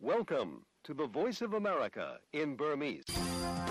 Welcome to the Voice of America in Burmese. ။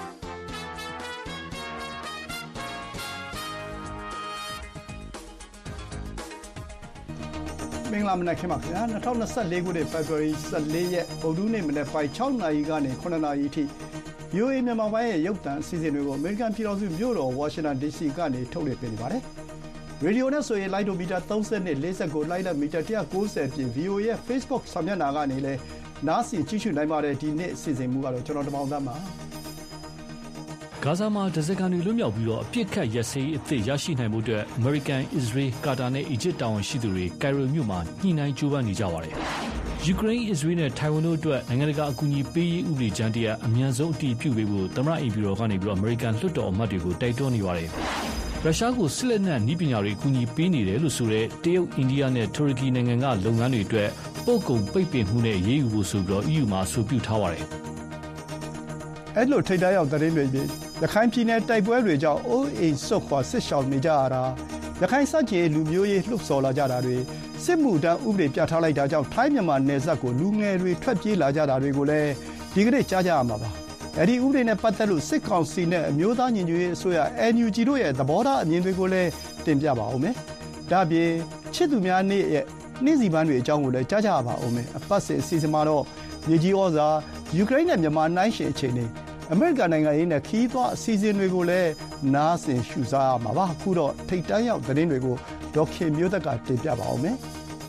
မင်္ဂလာမနက်ခင်းပါခင်ဗျာ2024ခုနှစ် February 14ရက်ဗုဒ္ဓနေ့မနက်ပိုင်း6နာရီကနေ9နာရီအထိ VOA မြန်မာပိုင်းရဲ့ရုပ်သံအစီအစဉ်တွေကိုအမေရိကန်ပြည်ထောင်စုမြို့တော် Washington DC ကနေထုတ်လွှင့်ပေးနေပါတယ်။ရေဒီယိုနဲ့ဆိုရင်လိုက်ဒိုမီတာ30နဲ့49လိုက်လက်မီတာ190ပြင် VOA ရဲ့ Facebook စာမျက်နှာကနေလည်းနားဆင်ကြည့်ရှုနိုင်ပါတယ်ဒီနေ့အစီအစဉ်မူကတော့ကျွန်တော်တမောင်သားပါ။ဂါဇာမှာဒဇက်ကန်တွေလွတ်မြောက်ပြီးတော့အပြစ်ခတ်ရက်စည်းအသစ်ရရှိနိုင်မှုအတွက်အမေရိကန်၊အစ္စရေး၊ကာတာနဲ့အီဂျစ်တာဝန်ရှိသူတွေကင်ရိုမြို့မှာညှိနှိုင်းကြိုးပမ်းနေကြပါတယ်။ယူကရိန်း၊အစ္စရေးနဲ့ထိုင်ဝမ်တို့အတွက်နိုင်ငံတကာအကူအညီပေးရေးဥပဒေကြမ်းတရပ်အမြန်ဆုံးအတည်ပြုပေးဖို့သမ္မတအိမ်ဖြူတော်ကနေပြီးတော့အမေရိကန်လွှတ်တော်အမတ်တွေကိုတိုက်တွန်းနေပါတယ်။ရုရှားကိုစစ်လက်နက်နည်းပညာတွေအကူအညီပေးနေတယ်လို့ဆိုတဲ့တရုတ်၊အိန္ဒိယနဲ့တူရကီနိုင်ငံကလုပ်ငန်းတွေအတွက်ပို့ကုန်ပိတ်ပင်မှုနဲ့အရေးယူဖို့ဆိုပြီးတော့ EU မှာအဆိုပြုထားပါတယ်။အဲ့လိုထိပ်တန်းရောက်သတင်းတွေပြီးရခိုင်ပြည်နယ်တိုက်ပွဲတွေကြောင့်အိုးအိမ်စွန့်ခွာစစ်ရှောင်နေကြရတာရခိုင်စကြေလူမျိုးရေးလှုပ်ဆော်လာကြတာတွေစစ်မှုထမ်းဥပဒေပြဋ္ဌာန်းလိုက်တာကြောင့်ထိုင်းမြန်မာနယ်စပ်ကိုလူငယ်တွေထွက်ပြေးလာကြတာတွေကိုလည်းဒီကနေ့ကြားကြရမှာပါ။အဲ့ဒီဥပဒေနဲ့ပတ်သက်လို့စစ်ကောင်စီနဲ့အမျိုးသားညီညွတ်ရေးအစိုးရ NUG တို့ရဲ့သဘောထားအမြင်တွေကိုလည်းတင်ပြပါဦးမယ်။ဒါ့အပြင်ချစ်သူများနေ့ရဲ့နေ့စီပန်းတွေအကြောင်းကိုလည်းကြားကြရပါဦးမယ်။အပတ်စဉ်အစီအစဉ်မှာတော့မြေကြီးဩဇာယူကရိန်းနဲ့မြန်မာနိုင်ရှင်အခြေအနေအမေရိကန်နိုင်ငံရေးနဲ့ခီးသွွားအစီအစဉ်တွေကိုလည်းနားဆင်ရှုစားရမှာပါ။အခုတော့ထိပ်တန်းရောက်သတင်းတွေကိုဒေါက်ခင်မျိုးသက်ကတင်ပြပါဦးမယ်။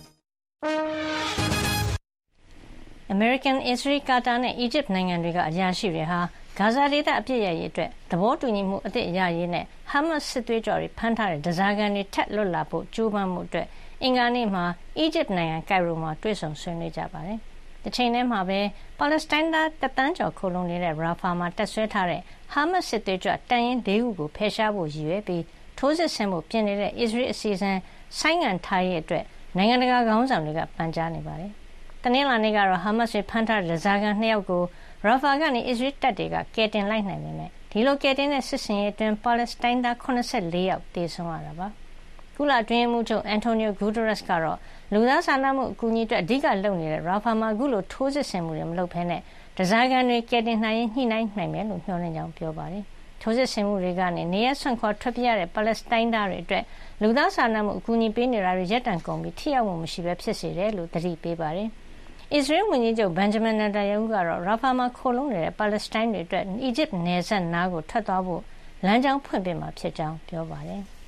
American, Israel, Qatar နဲ့ Egypt နိုင်ငံတွေကအရာရှိတွေဟာဂါဇာဒေသအပြစ်ရရေးအတွက်သဘောတူညီမှုအသစ်ရရေးနဲ့ Hamas စစ်သွေးကြွတွေဖမ်းထားတဲ့ဓားစာခံတွေထပ်လွတ်လာဖို့ကြိုးပမ်းမှုအတွက်အင်္ဂါနေ့မှာ Egypt နိုင်ငံကိုင်ရိုမှာတွေ့ဆုံဆွေးနွေးကြပါတယ်။တစ်ချိန်တည်းမှာပဲပါလက်စတိုင်းသား1 သန်းကျော်ခိုလှုံနေတဲ့ Rafah မှာတပ်ဆွဲထားတဲ့ Hamas စစ်သွေးကြွတပ်ရင်း၄ခုကိုဖယ်ရှားဖို့ရည်ရွယ်ပြီးထိုးစစ်ဆင်ဖို့ပြင်နေတဲ့ Israel အစီအစဉ်ဆိုင်းငံ့ထားရေးအတွက်နိုင်ငံတကာခေါင်းဆောင်တွေကပန်ကြားနေပါတယ်။တနင်္လာနေ့ကတော့ Hamas တွေဖမ်းထားတဲ့ဓားစာခံ2ယောက်ကို Rafah ကနေ Israel တပ်တွေကကယ်တင်လိုက်နိုင်ပေမဲ့ဒီလိုကယ်တင်တဲ့စစ်ဆင်ရေးအတွင်းပါလက်စတိုင်းသား84ယောက်သေဆုံးရတာပါ။ကုလအတွင်းရေးမှူးချုပ် Antonio Guterres ကတော့လူသားစာနာမှုအကူအညီအတွက်အဓိကလုပ်နေတဲ့ Rafah မှာအခုလိုထိုးစစ်ဆင်မှုတွေမလုပ်ဘဲနဲ့ဓားစာခံတွေကယ်တင်နိုင်ရင်ညှိနှိုင်းနိုင်မယ်လို့မျှော်လင့်ကြောင်းပြောပါတယ်။ထိုးစစ်ဆင်မှုတွေကနေနေရပ်စွန့်ခွာထွက်ပြေးရတဲ့ပါလက်စတိုင်းသားတွေအတွက်လူသားစာနာမှုအကူအညီပေးနေတာတွေရပ်တန့်ကုန်ပြီးထိရောက်မှုမရှိဘဲဖြစ်စေတယ်လို့သတိပေးပါတယ်။အစ္စရေးဝန်ကြီးချုပ် Benjamin Netanyahu ကတော့ Rafah မှာခိုလှုံနေတဲ့ပါလက်စတိုင်းတွေအတွက်အီဂျစ်နယ်စပ်နားကိုထွက်သွားဖို့လမ်းကြောင်းဖွင့်ပေးမှာဖြစ်ကြောင်းပြောပါတယ်။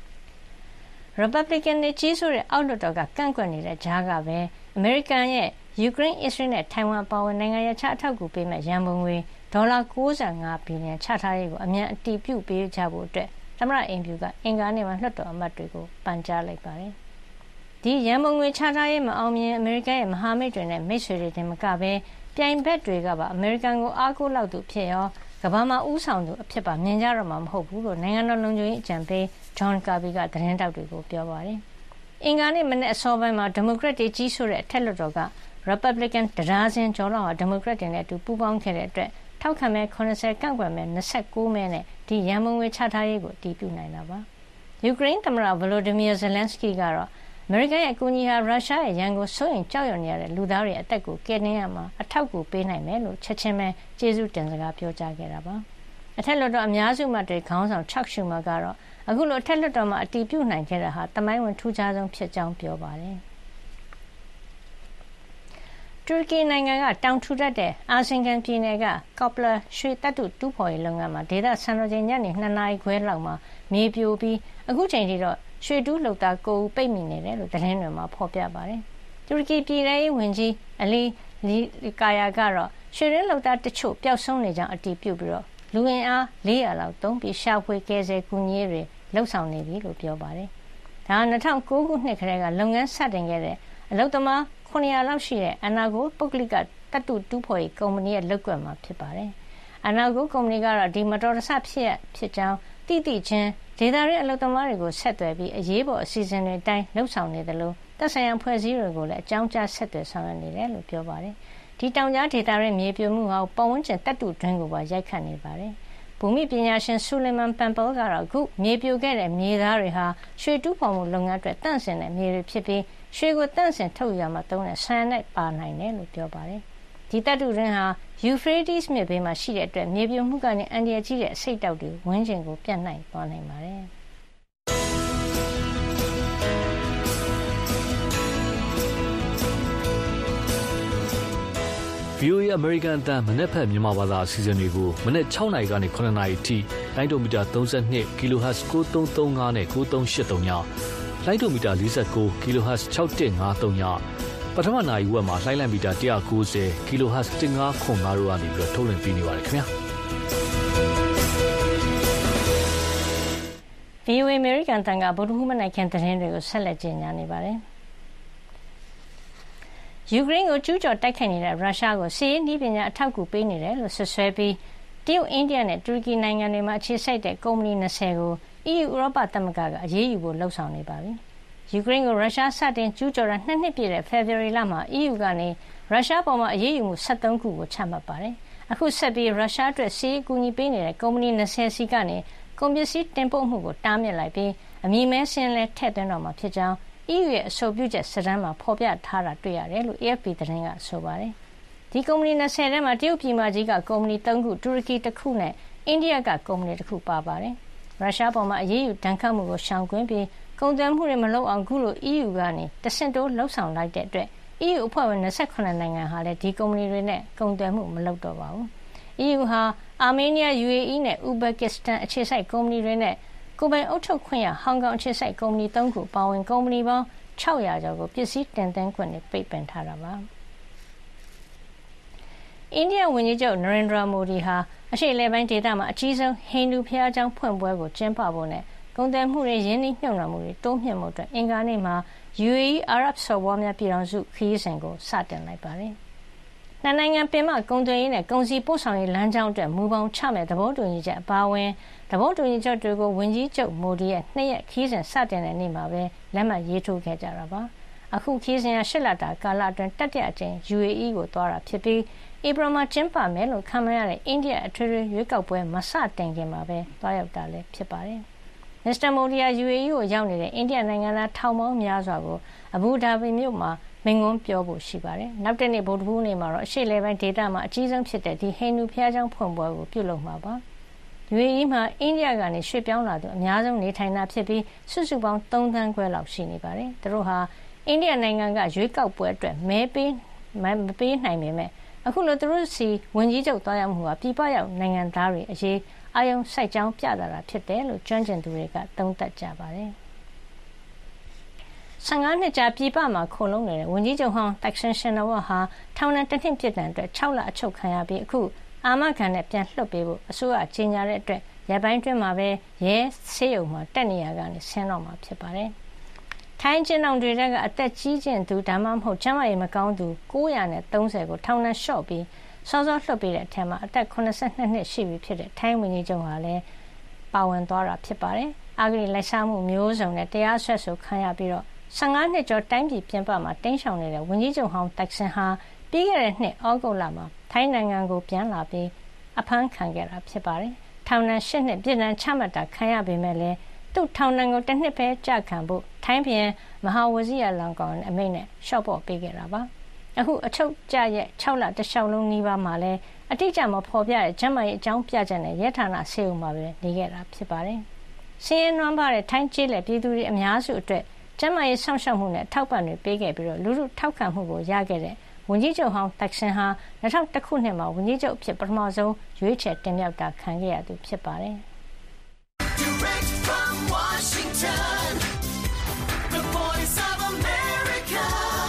Republican တွေကြီးစိုးတဲ့အောက်လွှတ်တော်ကကန့်ကွက်နေတဲ့ကြားကပဲအမေရိကန်ရဲ့ယူကရိန်း၊အစ္စရေးနဲ့ထိုင်ဝမ်အပါအဝင်နိုင်ငံခြားအထောက်အကူပေးမဲ့ရန်ပုံငွေဒေါ်လာ65ဘီလီယံချထားရေးကိုအမြန်အတည်ပြုပေးကြဖို့အတွက်သမ္မတအိမ်ဖြူကအင်္ဂါနေ့မှာလွှတ်တော်အမတ်တွေကိုပန်ကြားလိုက်ပါတယ်။ဒီရန်ပုံငွေချထားရေးမအောင်မြင်အမေရိကန်ရဲ့မဟာမိတ်တွေနဲ့မိတ်ဆွေတွေတင်မကပဲပြိုင်ဘက်တွေကပါအမေရိကန်ကိုအားကိုးလောက်သူဖြစ်ရောကမ္ဘာမှာဦးဆောင်သူအဖြစ်ပါမြင်ကြတော့မှာမဟုတ်ဘူးလို့နိုင်ငံတော်လုံခြုံရေးအကြံပေး John Kirby ကသတင်းတောက်တွေကိုပြောပါတယ်။အင်္ဂါနေ့မနေ့အစောပိုင်းမှာဒီမိုကရက်တွေကြီးစိုးတဲ့အထက်လွှတ်တော်က Republican တဒါဇင်ကျော်လောက်ဟာဒီမိုကရက်တွေနဲ့အတူပူးပေါင်းခဲ့တဲ့အတွက်ထောက်ခံမဲ80ကန့်ကွက်မဲ29မဲနဲ့ဒီရန်ပုံငွေချထားရေးကိုအတည်ပြုနိုင်တာပါ။ယူကရိန်းသမ္မတ Volodymyr Zelensky ကတော့အမေရိကန်ရဲ့အကူအညီဟာရုရှားရဲ့ရန်ကိုစိုးရိမ်ကြောက်ရွံ့နေရတဲ့လူသားတွေအသက်ကိုကယ်တင်ရမှာအထောက်အကူပေးနိုင်မယ်လို့ချက်ချင်းပဲကျေးဇူးတင်စကားပြောကြားခဲ့တာပါ။အထက်လွှတ်တော်အများစုမှတွေခေါင်းဆောင် Chuck Schumer ကတော့အခုလိုအထက်လွှတ်တော်မှာအတည်ပြုနိုင်ခဲ့တာဟာသမိုင်းဝင်ထူးခြားဆုံးဖြစ်ကြောင်းပြောပါတယ်။တူရကီနိုင်ငံကတောင်ထူထပ်တဲ့အာဇင်ကန်ပြည်နယ်ကကော့ပလာရွှေသတ္တုတူးဖော်ရေးလုပ်ငန်းမှာဒေသစံတော်ချိန်ညနေ2နာရီခွဲလောက်မှာမြေပြိုပြီးအခုချိန်ထိတော့ရွှေတူးလုပ်သား9ဦးပိတ်မိနေတယ်လို့သတင်းတွေမှာဖော်ပြပါတယ်။တူရကီပြည်ထောင်ရေးဝန်ကြီးအလီလီကာယာကတော့ရွှေရင်းလုပ်သားတချို့ပျောက်ဆုံးနေကြောင်းအတည်ပြုပြီးတော့လူအင်အား400လောက်သုံးပြီးရှာဖွေကယ်ဆယ်ကူညီရေးတွေလှုပ်ဆောင်နေပြီလို့ပြောပါတယ်။ဒါ2009ခုနှစ်ကတည်းကလုပ်ငန်းစတင်ခဲ့တဲ့အလုပ်သမား900လောက်ရှိတဲ့အနာဂိုပုဂ္ဂလိကသတ္တုတူးဖော်ရေးကုမ္ပဏီရဲ့လုပ်ကွက်မှာဖြစ်ပါတယ်။အနာဂိုကုမ္ပဏီကတော့ဒီမတော်တဆဖြစ်ကြောင်းတိချင်းဒေသရင်းအလုပ်သမားတွေကိုဆက်သွယ်ပြီးအရေးပေါ်အစီအစဉ်တွေတိုင်းလှုပ်ဆောင်နေတယ်လို့သက်ဆိုင်ရာဖွဲ့စည်းတွေကိုလည်းအကြောင်းကြားဆက်သွယ်ဆောင်ရွက်နေတယ်လို့ပြောပါတယ်။ဒီတောင်ကြားဒေသရင်းမြေပြိုမှုဟာပတ်ဝန်းကျင်တပ်တုတွင်းကိုပါရိုက်ခတ်နေပါတယ်။ဘူမိပညာရှင်ဆူလီမန်ပန်ပယ်ကတော့အခုမြေပြိုခဲ့တဲ့မြေသားတွေဟာရွှေတူးဖော်မှုလုပ်ငန်းအတွက်တန့်စင်တဲ့မြေတွေဖြစ်ပြီးရွှေကိုတန့်စင်ထုတ်ရမှာသုံးတဲ့ဆန်နဲ့ပါနိုင်တယ်လို့ပြောပါတယ်။ဒီသတ္တုတွင်းဟာ Euphrates မြစ်ဘေးမှာရှိတဲ့အတွက်မြေပြိုမှုကနေအန္တရာယ်ကြီးတဲ့အဆိပ်တောက်တွေဝန်းကျင်ကိုပြန့်နှံ့သွားနိုင်ပါတယ်။ VOA American အသံမနေ့ဖက်မြန်မာဘာသာအစီအစဉ်တွေကိုမနေ့6နာရီကနေ9နာရီထိလိုင်းဒိုမီတာ32 kHz 9335နဲ့9383ညလိုင်းဒိုမီတာ49 kHz 6153ညပထမနာရီဝက်မှာလိုင်းလံမီတာ190 kHz 1505တို့ကနေပြီးထုတ်လွှင့်ပေးနေပါတယ်ခင်ဗျာ VOA American တန်ကဗုဒ္ဓဟူးမနက်ခင်းသတင်းတွေကိုဆက်လက်ကြီးညာနေပါတယ်။ယူကရိန်းကိုကျူးကျော်တိုက်ခိုက်နေတဲ့ရုရှားကိုစစ်ရေးနည်းပညာအထောက်အကူပေးနေတယ်လို့ဆွဆွဲပြီးတရုတ်အိန္ဒိယနဲ့တူရကီနိုင်ငံတွေမှာအခြေစိုက်တဲ့ကုမ္ပဏီ20ကို EU ဥရောပသမဂ္ဂကအရေးယူဖို့လှုံ့ဆော်နေပါပြီ။ယူကရိန်းကိုရုရှားစတင်ကျူးကျော်တာ2နှစ်ပြည့်တဲ့ဖေဖော်ဝါရီလမှာ EU ကနေရုရှားပေါ်မှာအရေးယူမှု73ခုကိုချမှတ်ပါတယ်။အခုဆက်ပြီးရုရှားအတွက်စစ်ရေးအကူအညီပေးနေတဲ့ကုမ္ပဏီ20စီကနေကုန်ပစ္စည်းတင်ပို့မှုကိုတားမြစ်လိုက်ပြီးအမည်မဲစင်းလဲထည့်သွင်းတော့မှာဖြစ်ကြောင်း EU ရဲ့အဆိုပြုချက်စာတမ်းမှာဖော်ပြထားတာတွေ့ရတယ်လို့ AFP သတင်းကဆိုပါတယ်။ဒီကုမ္ပဏီ20ထဲမှာတရုတ်ပြည်မကြီးကကုမ္ပဏီ3ခုတူရကီ1ခုနဲ့အိန္ဒိယကကုမ္ပဏီ1ခုပါပါတယ်။ရုရှားပေါ်မှာအရေးယူဒဏ်ခတ်မှုကိုရှောင်ကွင်းပြီးကုန်သွယ်မှုတွေမလုပ်အောင်ခုလို EU ကနေတဆင့်တိုးလှုံ့ဆော်လိုက်တဲ့အတွက် EU အဖွဲ့ဝင်28နိုင်ငံဟာလည်းဒီကုမ္ပဏီတွေနဲ့ကုန်သွယ်မှုမလုပ်တော့ပါဘူး။ EU ဟာအာမေးနီးယား UAE နဲ့ဥဇဘက်ကစ္စတန်အခြေစိုက်ကုမ္ပဏီတွေနဲ့ကိုယ်ပိုင်အုပ်ချုပ်ခွင့်ရဟောင်ကောင်အခြေစိုက်ကုမ္ပဏီ3ခုပါဝင်ကုမ္ပဏီပေါင်း600ကျော်ကိုပစ္စည်းတင်သွင်းခွင့်ပိတ်ပင်ထားတာပါ။အိန္ဒိယဝန်ကြီးချုပ်နရင်ဒရာမိုဒီဟာအရှေ့အလယ်ပိုင်းဒေသမှာအကြီးဆုံးဟိန္ဒူဘုရားကျောင်းဖွင့်ပွဲကိုကျင်းပဖို့နဲ့ကုန်သွယ်မှုတွေရင်းနှီးမြှုပ်နှံမှုတွေတိုးမြှင့်မှုအတွက်အင်္ဂါနေ့မှာ UAE အာရပ်စော်ဘွားများပြည်ထောင်စုခရီးစဉ်ကိုစတင်လိုက်ပါတယ်။နှစ်နိုင်ငံပင်မကုန်သွယ်ရေးနဲ့ကုန်စည်ပို့ဆောင်ရေးလမ်းကြောင်းအတွက်မူပေါင်းချမဲ့သဘောတူညီချက်အပါအဝင်သဘောတူညီချက်တွေကိုဝန်ကြီးချုပ်မိုဒီရဲ့2ရက်ခရီးစဉ်စတင်တဲ့နေ့မှာပဲလက်မှတ်ရေးထိုးခဲ့ကြတာပါ။အခုခရီးစဉ်က8လတာကာလအတွင်းတတိယအကြိမ် UAE ကိုသွားတာဖြစ်ပြီးဧပြီမှာကျင်းပမယ်လို့ခန့်မှန်းရတဲ့အိန္ဒိယအထွေထွေရွေးကောက်ပွဲမစတင်ခင်မှာပဲသွားရောက်တာလည်းဖြစ်ပါတယ်။ မစ္စတာမိုဒီယာ UAE ကိုရောက်နေတဲ့အိန္ဒိယနိုင်ငံသားထောင်ပေါင်းများစွာကိုအဘူဒါဘီမြို့မှာမိန့်ခွန်းပြောဖို့ရှိပါတယ်။နောက်တနေ့ဗုဒ္ဓဟူးနေ့မှာတော့အရှေ့လေပိုင်းဒေသမှာအကြီးဆုံးဖြစ်တဲ့ဒီဟိန္ဒူဘုရားကျောင်းဖွင့်ပွဲကိုပြုလုပ်မှာပါ။ UAE မှာအိန္ဒိယကနေရွှေ့ပြောင်းလာသူအများဆုံးနေထိုင်တာဖြစ်ပြီးစုစုပေါင်း3သန်းခွဲလောက်ရှိနေပါတယ်။သူတို့ဟာအိန္ဒိယနိုင်ငံကရွေးကောက်ပွဲအတွက်မဲပေးမပေးနိုင်ပေမဲ့အခုလိုသူတို့စီဝန်ကြီးချုပ်သွားရောက်မှုဟာပြည်ပရောက်နိုင်ငံသားတွေအရေးအာရုံစိုက်ကြောင်းပြသတာဖြစ်တယ်လို့ကျွမ်းကျင်သူတွေကသုံးသပ်ကြပါတယ်။15နှစ်ကြာပြည်ပမှာခိုလုံနေတဲ့ဝန်ကြီးချုပ်ဟောင်းတက်ဆင်ရှင်နဝါဟာထောင်ဒဏ်1နှစ်ပြစ်ဒဏ်အတွက်6လအချုပ်ခံရပြီးအခုအာမခံနဲ့ပြန်လွှတ်ပေးဖို့အစိုးရကြေညာတဲ့အတွက်ရပိုင်းတွင်းမှာပဲရဲဆေးရုံမှာတက်နေရကနေဆင်းတော့မှာဖြစ်ပါတယ်။ထိုင်းကျင်းအောင်တွေကအသက်ကြီးကျင့်သူဒါမှမဟုတ်ကျန်းမာရေးမကောင်းသူ930ကိုထောင်ဒဏ်လျှော့ပြီးစောစောလွှတ်ပေးတဲ့အထက်မှာအသက်82နှစ်ရှိပြီဖြစ်တဲ့ထိုင်းဝန်ကြီးချုပ်ဟာလည်းပါဝင်သွားတာဖြစ်ပါတယ်။အဂတိလိုက်စားမှုမျိုးစုံနဲ့တရားစွဲဆိုခံရပြီးတော့15နှစ်ကျော်တိုင်းပြည်ပြင်ပမှာတင်းရှောင်နေတဲ့ဝန်ကြီးချုပ်ဟောင်းတက်ဆင်ဟာပြီးခဲ့တဲ့နှစ်ဩဂုတ်လမှာထိုင်းနိုင်ငံကိုပြန်လာပြီးအဖမ်းခံခဲ့တာဖြစ်ပါတယ်။ထောင်ဒဏ်8နှစ်ပြည်ဒဏ်ချမှတ်တာခံရပေမဲ့လည်းသူ့ထောင်ဒဏ်ကို1နှစ်ပဲကြာခံဖို့ထိုင်းပြည်မဟာဝဇီရလန်ကောင်အမိန့်နဲ့ရှော့ပေါ့ပေးခဲ့တာပါ။အခုအချုပ်ကျရဲ့6လတလျှောက်လုံးနီးပါးမှာလည်းအတိအကျမဖော်ပြတဲ့ကျန်းမာရေးအကြောင်းပြချက်နဲ့ရဲဌာနဆေးရုံမှာပဲနေခဲ့တာဖြစ်ပါတယ်။ဆင်းရဲနွမ်းပါးတဲ့ထိုင်းကျေးလက်ပြည်သူတွေအများစုအတွက်ကျန်းမာရေးဆောင်ရှောက်မှုနဲ့ထောက်ပံ့တွေပေးခဲ့ပြီးတော့လူထုထောက်ခံမှုကိုရခဲ့တဲ့ဝန်ကြီးချုပ်ဟောင်းတက်ဆင်ဟာ2001ခုနှစ်မှာဝန်ကြီးချုပ်အဖြစ်ပထမဆုံးရွေးချယ်တင်မြှောက်တာခံခဲ့ရသူဖြစ်ပါတယ်။ Direct from Washington, the Voice of America,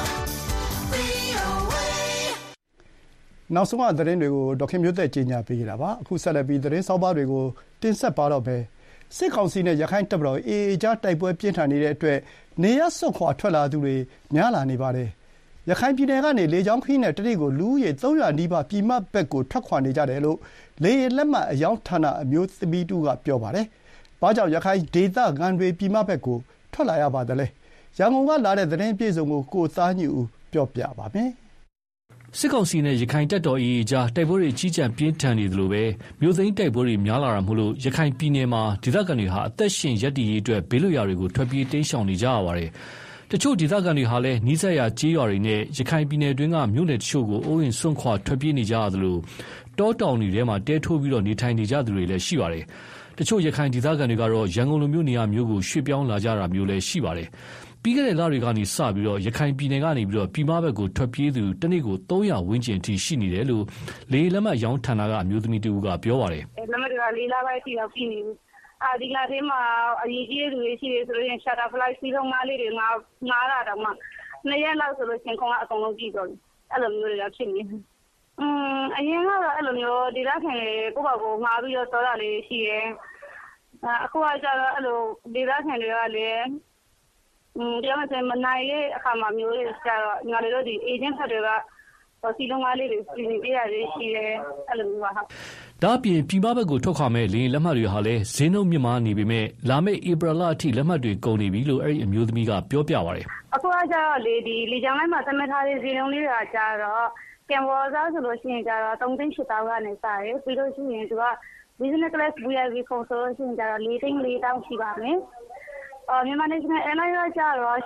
VOA နောက်ဆုံးသတင်းတွေကိုဒေါက်ခင်မျိုးသက်ကြီးညာပေးကြတာပါအခုဆက်လက်ပြီးသတင်းစောင်းပါးတွေကိုတင်ဆက်ပါတော့မယ်စစ်ကောင်စီနဲ့ရခိုင်တပ်မတော် AA ကြားတိုက်ပွဲပြင်းထန်နေတဲ့အတွက်နေရစွန့်ခွာထွက်လာသူတွေများလာနေပါတယ်ရခိုင်ပြည်နယ်ကနေလေကြောင်းခရီးနဲ့တနေ့ကိုလူဦးရေ300နီးပါးပြည်မဘက်ကိုထွက်ခွာနေကြတယ်လို့လေယာဉ်လက်မှတ်အယောင်ဌာနအမျိုးသမီးတူကပြောပါတယ်။ဘာကြောင့်ရခိုင်ဒေသခံတွေပြည်မဘက်ကိုထွက်လာရပါသလဲ။ရန်ကုန်ကလာတဲ့သတင်းပြေဆုံးကိုသားညူဦးပြောပြပါမယ်။စစ်ကောင်စီနဲ့ရခိုင်တပ်တော် AA ကြားတိုက်ပွဲတွေကြီးကြံပြင်းထန်နေသလိုပဲမြို့သိမ်းတိုက်ပွဲတွေများလာတာမို့လို့ရခိုင်ပြည်နယ်မှာဒေသခံတွေဟာအသက်ရှင်ရပ်တည်ရေးအတွက်ဘေးလွတ်ရာတွေကိုထွက်ပြေးတိမ်းရှောင်နေကြရပါတယ်။ တချို့ဒေသခံတွေဟာလည်းနီးစပ်ရာကျေးရွာတွေနဲ့ရခိုင်ပြည်နယ်တွင်းကမြို့နယ်တချို့ကိုအိုးအိမ်စွန့်ခွာထွက်ပြေးနေကြရသလိုတောတောင်တွေထဲမှာတဲထိုးပြီးနေထိုင်နေကြသူတွေလည်းရှိပါတယ်။တချို့ရခိုင်ဒေသခံတွေကတော့ရန်ကုန်လိုမျိုးနေရာမျိုးကိုရွှေ့ပြောင်းလာကြတာမျိုးလည်းရှိပါတယ်။ပြီးခဲ့တဲ့လတွေကနေစပြီးရခိုင်ပြည်နယ်ကနေပြည်မဘက်ကိုထွက်ပြေးသူတနေ့ကို300ဝန်းကျင်အထိရှိနေတယ်လို့လေလက်မှတ်ရောင်းဌာနကအမျိုးသမီးတဦးကပြောပါတယ်။လက်မှတ်တွေက4လပိုင်းထိတော့ပြီးနေပြီ။ဒီလထဲမှာအရေးကြီးတဲ့လူတွေရှိတယ်ဆိုရင် shutter fly စီးလုံးငါးလေးတွေငါးတာတော့မှ2ရက်လောက်ဆိုလို့ရှင်ခုံကအကုန်လုံးကြည့်တော့အဲ့လိုမျိုးတွေဖြစ်နေ။အရင်ကတော့အဲ့လိုမျိုးဒေသခံတွေကိုယ့်ဘာကိုငါပြီးတော့တော်တာလေးရှိတယ်။အခုကကျတော့အဲ့လိုဒေသခံတွေကလည်းပြောမှဆိုမနိုင်တဲ့အခါမှာမျိုးတွေကျတော့ငါတို့ဒီ agent တွေကစီလုံးငါးလေးတွေစီစဉ်ပေးရတယ်ရှိတယ်အဲ့လိုမျိုးပါဟုတ်ဒါအပြင်ပြည်ပဘက်ကိုထွက်ခွာမဲ့လေလက်မှတ်တွေဟာလည်းဈေးနှုန်းမြင့်မားနေပေမဲ့လာမယ့်ဧပြီလအထိလက်မှတ်တွေကုန်နေပြီလို့အဲ့ဒီအမျိုးသမီးကပြောပြပါတယ်အခုကကျတော့လေကြောင်းလိုင်းမှာသတ်မှတ်ထားတဲ့ဈေးနှုန်းလေးတွေကကျတော့ကင်ဘောစားဆိုလို့ရှိရင်ကျတော့3,800ကနေစတယ်ပြီးလို့ရှိရင်သူက business class VIP ခုံဆိုလို့ရှိရင်ကျတော့4,400ရှိပါမယ်မြန်မာ National Airlines ကကျတော့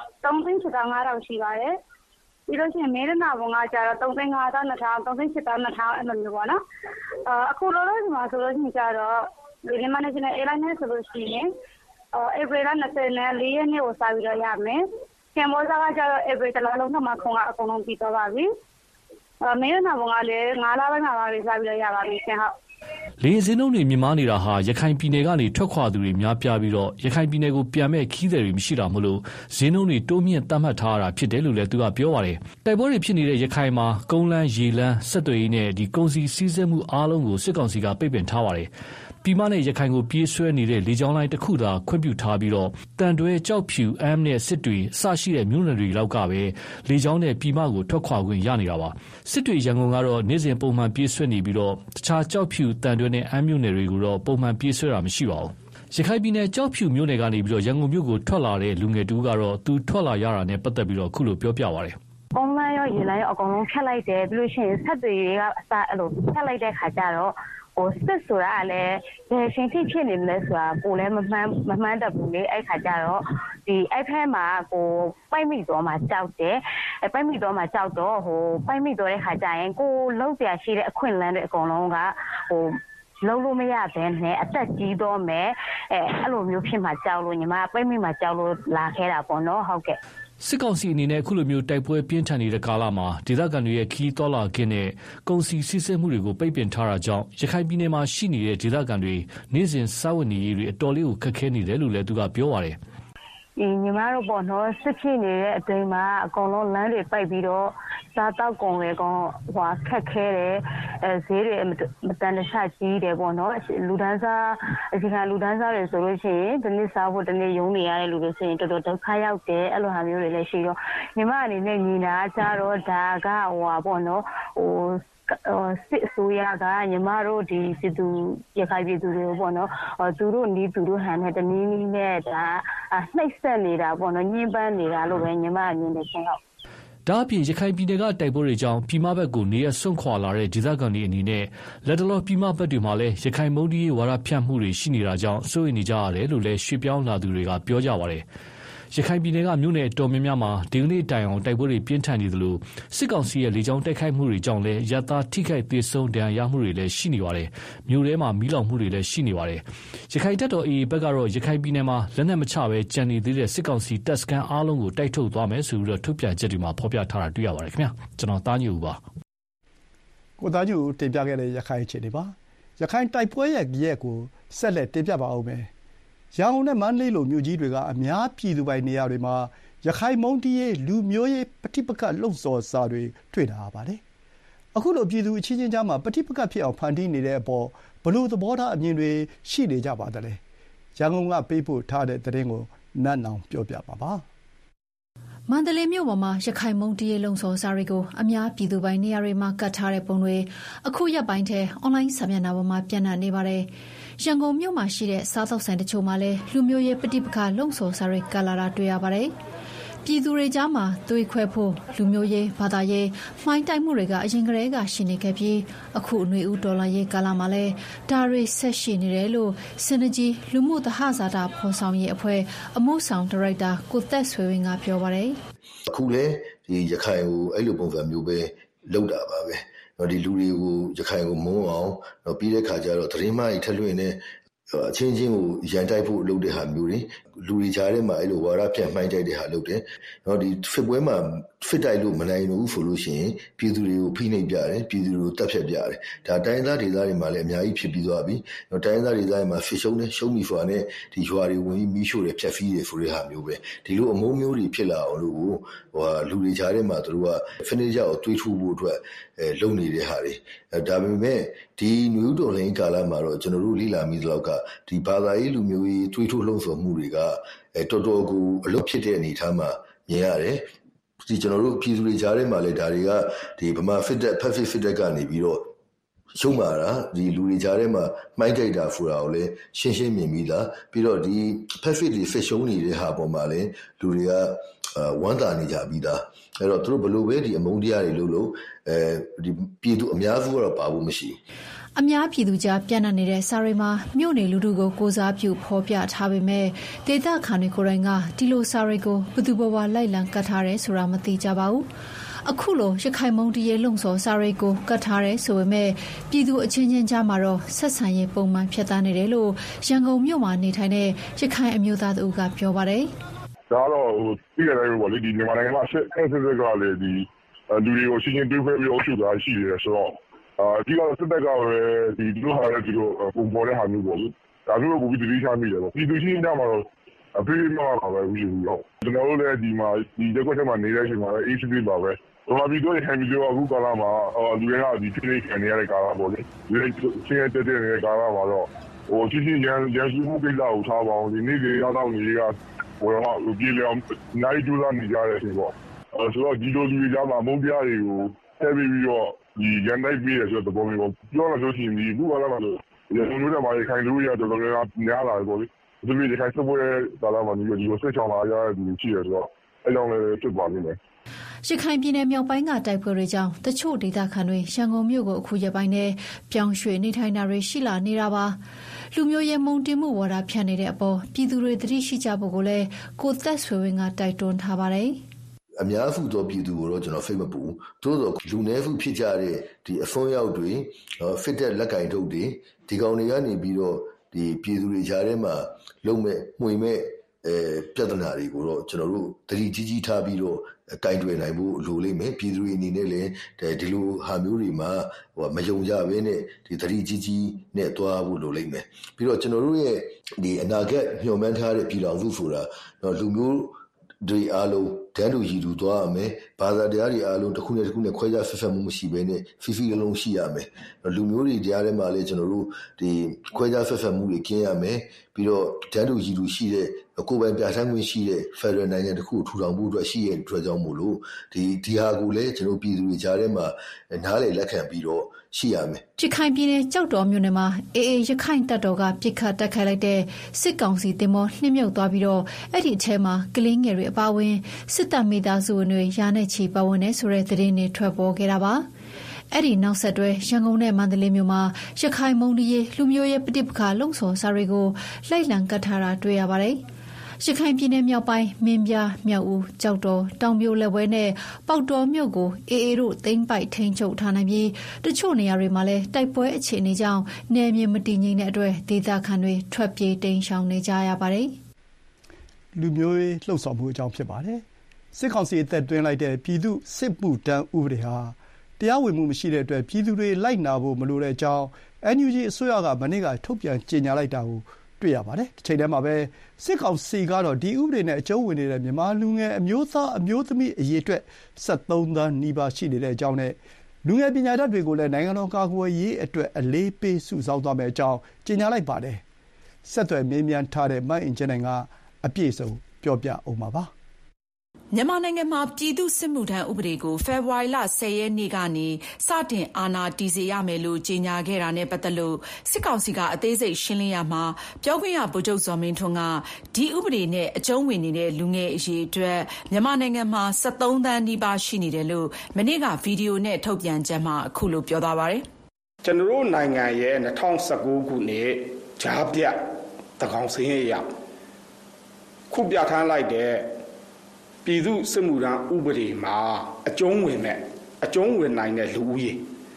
3,500ရှိပါတယ်ပြီးလို့ရှိရင်မေရနာဘုံကကျတော့3,500 2,000 3,800 2,000အဲ့လိုမျိုးပေါ့နော်အခုလောလောဆယ်မှာဆိုလို့ရှိရင်ကျတော့မြန်မာ National Airlines နဲ့ဆိုလို့ရှိရင်ဧပြီလ24ရက်နေ့ကိုစပြီးတော့ရမယ်ကင်ဘောစားကကျတော့ဧပြီလလုံးမှာခုံကအကုန်လုံးပြီးတော့ပါပြီမေရနာဘုံကလည်း9လပိုင်းမှာပါပြီးစပြီးတော့ရပါပြီရှင်ဟုတ်လေစင်းနှုန်းတွေမြင့်မားနေတာဟာရခိုင်ပြည်နယ်ကနေထွက်ခွာသူတွေများပြားပြီးရခိုင်ပြည်နယ်ကိုပြန်မဲ့ခီးသည်တွေမရှိတာမို့လို့စင်းနှုန်းတွေတိုးမြင့်သတ်မှတ်ထားရတာဖြစ်တယ်လို့လည်းသူကပြောပါတယ်။တိုက်ပွဲတွေဖြစ်နေတဲ့ရခိုင်မှာကုန်းလန်းရေလန်းဆက်သွယ်ရေးနဲ့ကုန်စည်စည်းစိမ်မှုအားလုံးကိုစစ်ကောင်စီကပိတ်ပင်ထားပါတယ်။ပြည်မနဲ့ရခိုင်ကိုပြေးဆွဲနေတဲ့လေကြောင်းလိုင်းတစ်ခုသာခွင့်ပြုထားပြီးတန်တွဲကြောက်ဖြူအမ်းနဲ့စစ်တွေအစရှိတဲ့မြို့နယ်တွေလောက်ကပဲလေကြောင်းနဲ့ပြည်မကိုထွက်ခွာခွင့်ရနေတာပါစစ်တွေရန်ကုန်ကတော့နေ့စဉ်ပုံမှန်ပြေးဆွဲနေပြီးတခြားကြောက်ဖြူတန်တွဲနဲ့အမ်းမြို့နယ်တွေကိုတော့ပုံမှန်ပြေးဆွဲတာမရှိပါဘူးရခိုင်ပြည်နယ်ကြောက်ဖြူမြို့နယ်ကနေရန်ကုန်မြို့ကိုထွက်လာတဲ့လူငယ်တူကတော့သူထွက်လာရတာနဲ့ပတ်သက်ပြီးခုလိုပြောပြပါတယ်ကုန်းလန်းရောရေလန်းရောအကုန်လုံးဖြတ်လိုက်တယ်ပြီးလို့ရှိရင်ဆက်တွေတွေကအစအဲ့လိုဖြတ်လိုက်တဲ့ခါကျတော့စစ်ဆိုတာကလည်းဘယ်ရှင်ဖြစ်နေမလဲဆိုတာကိုလည်းမမှန်းတတ်ဘူးလေအဲ့ခါကျတော့ဒီအဲ့ဖက်မှာကိုပိုက်မိတော့မှကြောက်တယ်ပိုက်မိတော့မှကြောက်တော့ပိုက်မိတော့တဲ့ခါကျရင်ကိုလုံးပြရှိတဲ့အခွင့်အလမ်းတွေအကုန်လုံးကလုံးလို့မရဘဲနဲ့အသက်ကြီးတော့မယ်အဲ့လိုမျိုးဖြစ်မှကြောက်လို့ညီမပိုက်မိမှကြောက်လို့လာခဲ့တာပေါ့နော်ဟုတ်ကဲ့စစ်ကောင်စီအနေနဲ့အခုလိုမျိုးတိုက်ပွဲပြင်းထန်နေတဲ့ကာလမှာဒေသခံတွေရဲ့ခီးတော်လာခင်းနဲ့ကုန်စည်စီးဆင်းမှုတွေကိုပိတ်ပင်ထားတာကြောင့်ရခိုင်ပြည်နယ်မှာရှိနေတဲ့ဒေသခံတွေနေ့စဉ်စားဝတ်နေရေးတွေအတော်လေးကိုခက်ခဲနေတယ်လို့လည်းသူကပြောပါတယ်ညီမတို့ပေါ့နော်စစ်ဖြစ်နေတဲ့အချိန်မှာအကုန်လုံးလမ်းတွေပိတ်ပြီးတော့စားတောက်ကုန်လေကောင်ခက်ခဲတယ်ဈေးတွေမတန်တဆကြီးတယ်ပေါ့နော်လူဒန်းစားအခြေခံလူဒန်းစားတွေဆိုလို့ရှိရင်ဒီနေ့စားဖို့ဒီနေ့ရုံးနေရတဲ့လူတွေဆိုရင်တော်တော်ဒုက္ခရောက်တယ်အဲ့လိုဟာမျိုးတွေလည်းရှိတော့ညီမအနေနဲ့ညီနာကြတော့ဒါကပေါ့နော်စစ်အစိုးရကညီမတို့ဒီပြည်သူရခိုင်ပြည်သူတွေပေါ့နော်သူတို့နီးသူတို့ဟန်နဲ့တနည်းနည်းနဲ့ဒါနှိပ်စက်နေတာပေါ့နော်ညှဉ်းပန်းနေတာလို့ပဲညီမအမြင်နဲ့ရှင်းဟုတ်ဒါအပြင်ရခိုင်ပြည်နယ်ကတိုက်ပွဲတွေကြောင့်ပြည်မဘက်ကိုနေရဆွန့်ခွာလာတဲ့ဒေသခံတွေအနေနဲ့လက်တလောပြည်မဘက်တွေမှာလည်းရခိုင်မုန်းတီးရေးဝါဒဖြန့်မှုတွေရှိနေတာကြောင့်စိုးရိမ်နေကြရတယ်လို့လည်းရွှေ့ပြောင်းလာသူတွေကပြောကြပါတယ်ရခိုင်ပြည်နယ်ကမြို့နယ်အတော်များများမှာဒီကနေ့တိုင်အောင်တိုက်ပွဲတွေပြင်းထန်နေသလိုစစ်ကောင်စီရဲ့လေကြောင်းတိုက်ခိုက်မှုတွေကြောင့်လည်းရပ်သားထိခိုက်ဒေဆုံးဒဏ်ရာရမှုတွေလည်းရှိနေပါတယ်။မြို့ထဲမှာမီးလောင်မှုတွေလည်းရှိနေပါတယ်။ရခိုင်တပ်တော် AA ဘက်ကတော့ရခိုင်ပြည်နယ်မှာလက်နက်မချဘဲကြံနေသေးတဲ့စစ်ကောင်စီတပ်စခန်းအားလုံးကိုတိုက်ထုတ်သွားမယ်ဆိုပြီးထုတ်ပြန်ချက်တွေမှာဖော်ပြထားတာတွေ့ရပါတယ်ခင်ဗျာ။ကျွန်တော်သားညူပါ။ကိုသားညူတင်ပြခဲ့တဲ့ရခိုင်အခြေအနေပါ။ရခိုင်တိုက်ပွဲရဲ့ရက်ကိုဆက်လက်တင်ပြပါအောင်မယ်။ရန်ကုန်နဲ့မန္တလေးလိုမြို့ကြီးတွေကအများပြည်သူပိုင်နေရာတွေမှာရခိုင်မုန်းတီးရေးလူမျိုးရေးပဋိပက္ခလှုံ့ဆော်စာတွေတွေ့တာပါတယ်။အခုလိုပြည်သူအချင်းချင်းကြားမှာပဋိပက္ခဖြစ်အောင်ဖန်တီးနေတဲ့အပေါ်ဘယ်လိုသဘောထားအမြင်တွေရှိနေကြပါသလဲ။ရန်ကုန်ကပေးပို့ထားတဲ့သတင်းကိုနတ်နောင်ပြောပြပါပါ။မန္တလေးမြို့ပေါ်မှာရခိုင်မုန်းတီးရေးလှုံ့ဆော်စာတွေကိုအများပြည်သူပိုင်နေရာတွေမှာကတ်ထားတဲ့ပုံတွေအခုရက်ပိုင်းထဲအွန်လိုင်းစာမျက်နှာပေါ်မှာပြန့်နှံ့နေပါတယ်။ရန်ကုန်မြို့မှာရှိတဲ့စားသောက်ဆိုင်တချို့မှာလည်းလူမျိုးရေးပဋိပက္ခလှုံ့ဆော်စာတွေကတ်လာတာတွေ့ရပါတယ်။ပြည်သူတွေကြားမှာသွေးခွဲဖို့လူမျိုးရေးဘာသာရေးမှိုင်းတိုက်မှုတွေကအရင်ကတည်းကရှိနေခဲ့ပြီးအခုຫນွေဦးဒေါ်လာရေးကာလမှာလည်းဒါတွေဆက်ရှိနေတယ်လို့စင်ကြီးလူမှုသဟဇာတဖော်ဆောင်ရေးအဖွဲ့အမှုဆောင်ဒါရိုက်တာကိုသက်ဆွေဝင်းကပြောပါတယ်အခုလည်းဒီရခိုင်ကိုအဲ့လိုပုံစံမျိုးပဲလုပ်တာပါပဲဒီလူတွေကိုရခိုင်ကိုမုန်းအောင်ပြီးတဲ့ခါကျတော့သတင်းမှားကြီးထက်လွှင့်နေအချင်းချင်းကိုရန်တိုက်ဖို့လုပ်တဲ့ဟာမျိုးတွေလူတွေကြားထဲမှာအဲ့လိုဝါဒဖြန့်မှိုင်းတိုက်တဲ့ဟာလုပ်တယ်။ဒီဖစ်ပွဲမှာဖစ်တိုက်လို့မနိုင်ဘူးဆိုလို့ရှိရင်ပြည်သူတွေကိုဖိနှိပ်ပြတယ်ပြည်သူတွေကိုတပ်ဖြတ်ပြတယ်။ဒါတိုင်းသားဒေသတွေမှာလည်းအများကြီးဖြစ်ပြီးသွားပြီ။တိုင်းသားဒေသတွေမှာဖစ်ရှုံးတယ်ရှုံးပြီဆိုတာနဲ့ဒီရွာတွေဝင်ပြီးမီးရှို့တယ်ဖျက်ဆီးတယ်ဆိုတဲ့ဟာမျိုးပဲ။ဒီလိုအမုန်းမျိုးတွေဖြစ်လာအောင်လို့လူတွေကြားထဲမှာသူတို့ကဖစ်နေကြအောင်တွေးထူဖို့အတွက်လုပ်နေတဲ့ဟာတွေဒါပေမဲ့ဒီနယူးဒေါ်လင်းကာလမှာတော့ကျွန်တော်တို့လိလာမိသလောက်ကဒီဘာသာရေးလူမျိုးရေးတွေးထူလှုံ့ဆော်မှုတွေကတော်တော်ကိုအလုပ်ဖြစ်တဲ့အနေအထားမှာမြင်ရတယ်ဒီကျွန်တော်တို့ပြည်သူတွေကြားထဲမှာလည်းဒါတွေကဒီဗမာဖစ်တက်ကနေပြီးတော့ရှုံးမာတာဒီလူတွေကြားထဲမှာမှိုင်းတိုက်တာဖူတာကိုလည်းရှင်းရှင်းမြင်ပြီးသားပြီးတော့ဒီဖက်တွေဖစ်ရှုံးနေတဲ့ဟာပေါ်မှာလည်းလူတွေကဝမ်းသာနေကြပြီးသားအဲ့တော့သူတို့ဘလို့ပဲဒီအမုန်းတရားတွေလို့ဒီပြည်သူအများစုကတော့ပါဖို့မရှိဘူးအများပြည်သူကြားပြန့်နှံ့နေတဲ့စာရီမှာမြို့နယ်လူထုကိုကိုစားပြုဖော်ပြထားပေမဲ့ဒေသခံတွေကိုယ်တိုင်ကဒီလိုစာရီကိုဘယ်သူဘဝလိုက်လံကတ်ထားတယ်ဆိုတာမသိကြပါဘူးအခုလိုရခိုင်မုံတရေလုံစော်စာရီကိုကတ်ထားတယ်ဆိုပေမဲ့ပြည်သူအချင်းချင်းကြားမှာတော့ဆက်ဆံရေးပုံမှန်ဖြစ်သားနေတယ်လို့ရန်ကုန်မြို့မှာနေထိုင်တဲ့ရခိုင်အမျိုးသားတို့ကပြောပါတယ်ဒါတော့ပြည်ရတဲ့ဘောလေဒီမြန်မာနိုင်ငံမှာဆက်ကလည်းဒီလူတွေကိုရှင်းရှင်းတွေးခွဲပြီးအုပ်ချုပ်တာရှိတယ်ဆိုတော့ဒီကစစ်တပ်ကလည်းဒီလိုဟာလည်းဒီလိုပုံပေါ်တဲ့ဟာမျိုးပေါ့ဒါမျိုးကိုပြီးတတိချမိတယ်ပေါ့ပြည်သူချင်းကြမှာတော့အဖေးမပါပဲဘူးလို့ကျွန်တော်တို့လည်းဒီမှာဒီရက်ွက်ထဲမှာနေတဲ့အချိန်မှာလည်း ACP ပါပဲဘာပြီးတော့ဟန်ပြီးတော့အခုကာလမှာလူတွေကဒီဖိနှိပ်ခံနေရတဲ့ကာလပေါ့လေဒီချင်းတက်တဲ့ကာလမှာတော့ချင်းချင်းရန်စုမှုကိစ္စကိုထားပါအောင်ဒီနေ့တွေရောက်တော့နေကဟိုတော့ပြည်လျောင်းနိုင်ကျူလာနေကြတဲ့အချိန်ပေါ့ဆိုတော့ဒီလိုလူတွေကြားမှာမုန်းပြားတွေကိုထည့်ပြီးတော့ဒီရန်တိုက်ပြီးရဆိုတဲ့ပုံမျိုးပြောလို့ဆိုရင်ဒီခုကလာမှာလို့ရန်ကုန်ထဲမှာခိုင်လူရတော်တော်များလာပေါ့လေဒီလိုခိုင်စပွဲကာလမှာဒီလိုဆက်ချောင်းလာရတဲ့ဒီရှိရဆိုတော့အဲ့ကြောင့်လည်းဖြစ်ပါလိမ့်မယ်ရခိုင်ပြည်နယ်မြောက်ပိုင်းကတိုက်ပွဲတွေကြောင့်တချို့ဒေသခံတွေရန်ကုန်မြို့ကိုအခုရက်ပိုင်းနဲ့ပြောင်းရွှေ့နေထိုင်တာတွေရှိလာနေတာပါလူမျိုးရေးမုန်းတီးမှုဝါဒဖြန့်နေတဲ့အပေါ်ပြည်သူတွေသတိရှိကြဖို့ကိုလည်းကိုသက်ဆွေဝင်းကတိုက်တွန်းထားပါတယ်အများစုသောပြည်သူကိုတော့ကျွန်တော်ဖိတ်မပူသို့သောလူနည်းစုဖြစ်ကြတဲ့ဒီအစွန်းရောက်တွေဖစ်တဲ့လက်ကင်ထုတ်တွေဒီကောင်တွေကနေပြီးတော့ဒီပြည်သူတွေကြားထဲမှာလုံးမဲ့မှွေမဲ့ပြဿနာတွေကိုတော့ကျွန်တော်တို့သတိကြီးထားပြီးတော့ကင်တွယ်နိုင်ဖို့လိုလိမ့်မယ်ပြည်သူတွေအနေနဲ့လည်းဒီလိုဟာမျိုးတွေမှာမယုံကြဘဲနဲ့ဒီသတိကြီးနဲ့သွားဖို့လိုလိမ့်မယ်ပြီးတော့ကျွန်တော်တို့ရဲ့ဒီအနာဂတ်မျှော်မှန်းထားတဲ့ပြည်တော်စုဆိုတာလူမျိုးတွေအားလုံးတန်းတူရည်တူသွားရမယ်ဘာသာတရားတွေအားလုံးတစ်ခုနဲ့ခွဲခြားဆက်ဆက်မှုမရှိဘဲနဲ့ဖိဖိလုံးရှိရမယ်လူမျိုးတွေတရားထဲမှာလည်းကျွန်တော်တို့ဒီခွဲခြားဆက်ဆက်မှုတွေကျင်းရမယ်ပြီးတော့တန်းတူရည်တူရှိတဲ့ကိုယ်ပိုင်ပြဋ္ဌာန်းခွင့်ရှိတဲ့ Federal နိုင်ငံတစ်ခုထူထောင်ဖို့အတွက်ရှိရတဲ့အတွက်ကြောင့်မို့လို့ဒီဟာကိုလည်းကျွန်တော်ပြည်သူတွေကြားထဲမှာနားလည်လက်ခံပြီးတော့ရှိရမယ်ရခိုင်ပြည်နယ်ကြောက်တော်မြို့နယ်မှာအေအေရခိုင်တပ်တော်ကပြစ်ခတ်တိုက်ခိုက်လိုက်တဲ့စစ်ကောင်စီတင်မောနှိမ့်မြုပ်သွားပြီးတော့အဲ့ဒီအထဲမှာကလေးငယ်တွေအပါအဝင်စစ်တပ်မိသားစုဝင်တွေရာနဲ့ချီပါဝင်နေဆိုတဲ့သတင်းတွေထွက်ပေါ်ခဲ့တာပါအဲ့ဒီနောက်ဆက်တွဲရန်ကုန်နဲ့မန္တလေးမြို့မှာရခိုင်မုံဒီရေလူမျိုးရေးပဋိပက္ခလုံဆော်စာတွေကိုလိုက်လံကတ်ထားတာတွေ့ရပါတယ်ရခိုင်ပြည်နယ်မြောက်ပိုင်းမင်းပြားမြောက်ဦးကြောက်တော်တောင်ပြိုလက်ဝဲနဲ့ပေါက်တော်မြို့ကိုအေအေတို့သိမ်းပိုက်ထိန်းချုပ်ထားနိုင်ပြီးတချို့နေရာတွေမှာလည်းတိုက်ပွဲအခြေအနေကြောင့်နယ်မြေမတည်ငြိမ်တဲ့အတွက်ဒေသခံတွေထွက်ပြေးတိမ်းရှောင်နေကြရပါတယ်လူမျိုးရေးလှုပ်ဆောင်မှုအကြောင်းဖြစ်ပါတယ်စစ်ကောင်စီအသက်သွင်းလိုက်တဲ့ပြည်သူစစ်မှုတန်းဥပဒေဟာတရားဝင်မှုမရှိတဲ့အတွက်ပြည်သူတွေလိုက်နာဖို့မလိုတဲ့အကြောင်း NUG အစိုးရကမနေ့ကထုတ်ပြန်ကြေညာလိုက်တာကိုတွေ့ရပါတယ်။တစ်ချိန်တည်းမှာပဲစစ်ကောင်စီကတော့ဒီဥပဒေနဲ့အကျုံးဝင်နေတဲ့မြန်မာလူငယ်အမျိုးသားအမျိုးသမီးအရေးအတွက်73သန်းနီးပါးရှိနေတဲ့အကြောင်းနဲ့လူငယ်ပညာတတ်တွေကိုလည်းနိုင်ငံတော်ကာကွယ်ရေးအတွက်အလေးပေးစုဆောင်းသွားမယ့်အကြောင်းကြေညာလိုက်ပါတယ်။ဆက်သွယ်မေးမြန်းထားတဲ့မအင်ဂျင်နိုင်ကအပြည့်စုံပြောပြအောင်ပါ။မြန်မာနိုင်ငံမှာပြည်သူ့စစ်မှုထမ်းဥပဒေကိုဖေဖော်ဝါရီလ10 ရက်နေ့ကနေစတင်အာဏာတည်စေရမယ်လို့ကြေညာခဲ့တာနဲ့ပတ်သက်လို့စစ်ကောင်စီကအသေးစိတ်ရှင်းလင်းရမှာပြောခွင့်ရဗိုလ်ချုပ်ဇော်မင်းထွန်းကဒီဥပဒေနဲ့အကျုံးဝင်နေတဲ့လူငယ်အရေးအတွက်မြန်မာနိုင်ငံမှာ73 သန်းနီးပါးရှိနေတယ်လို့မနေ့ကဗီဒီယိုနဲ့ထုတ်ပြန်ချက်မှာအခုလိုပြောသွားပါတယ်။ကျွန်တော်တို့နိုင်ငံရဲ့2019ခုနှစ်ကြားပြတ်တကောင်စင်းရခုပြထမ်းလိုက်တဲ့ပြည်သူ့စစ်မှုထမ်းဥပဒေမှာအကျုံးဝင်နိုင်တဲ့လူဦးရေ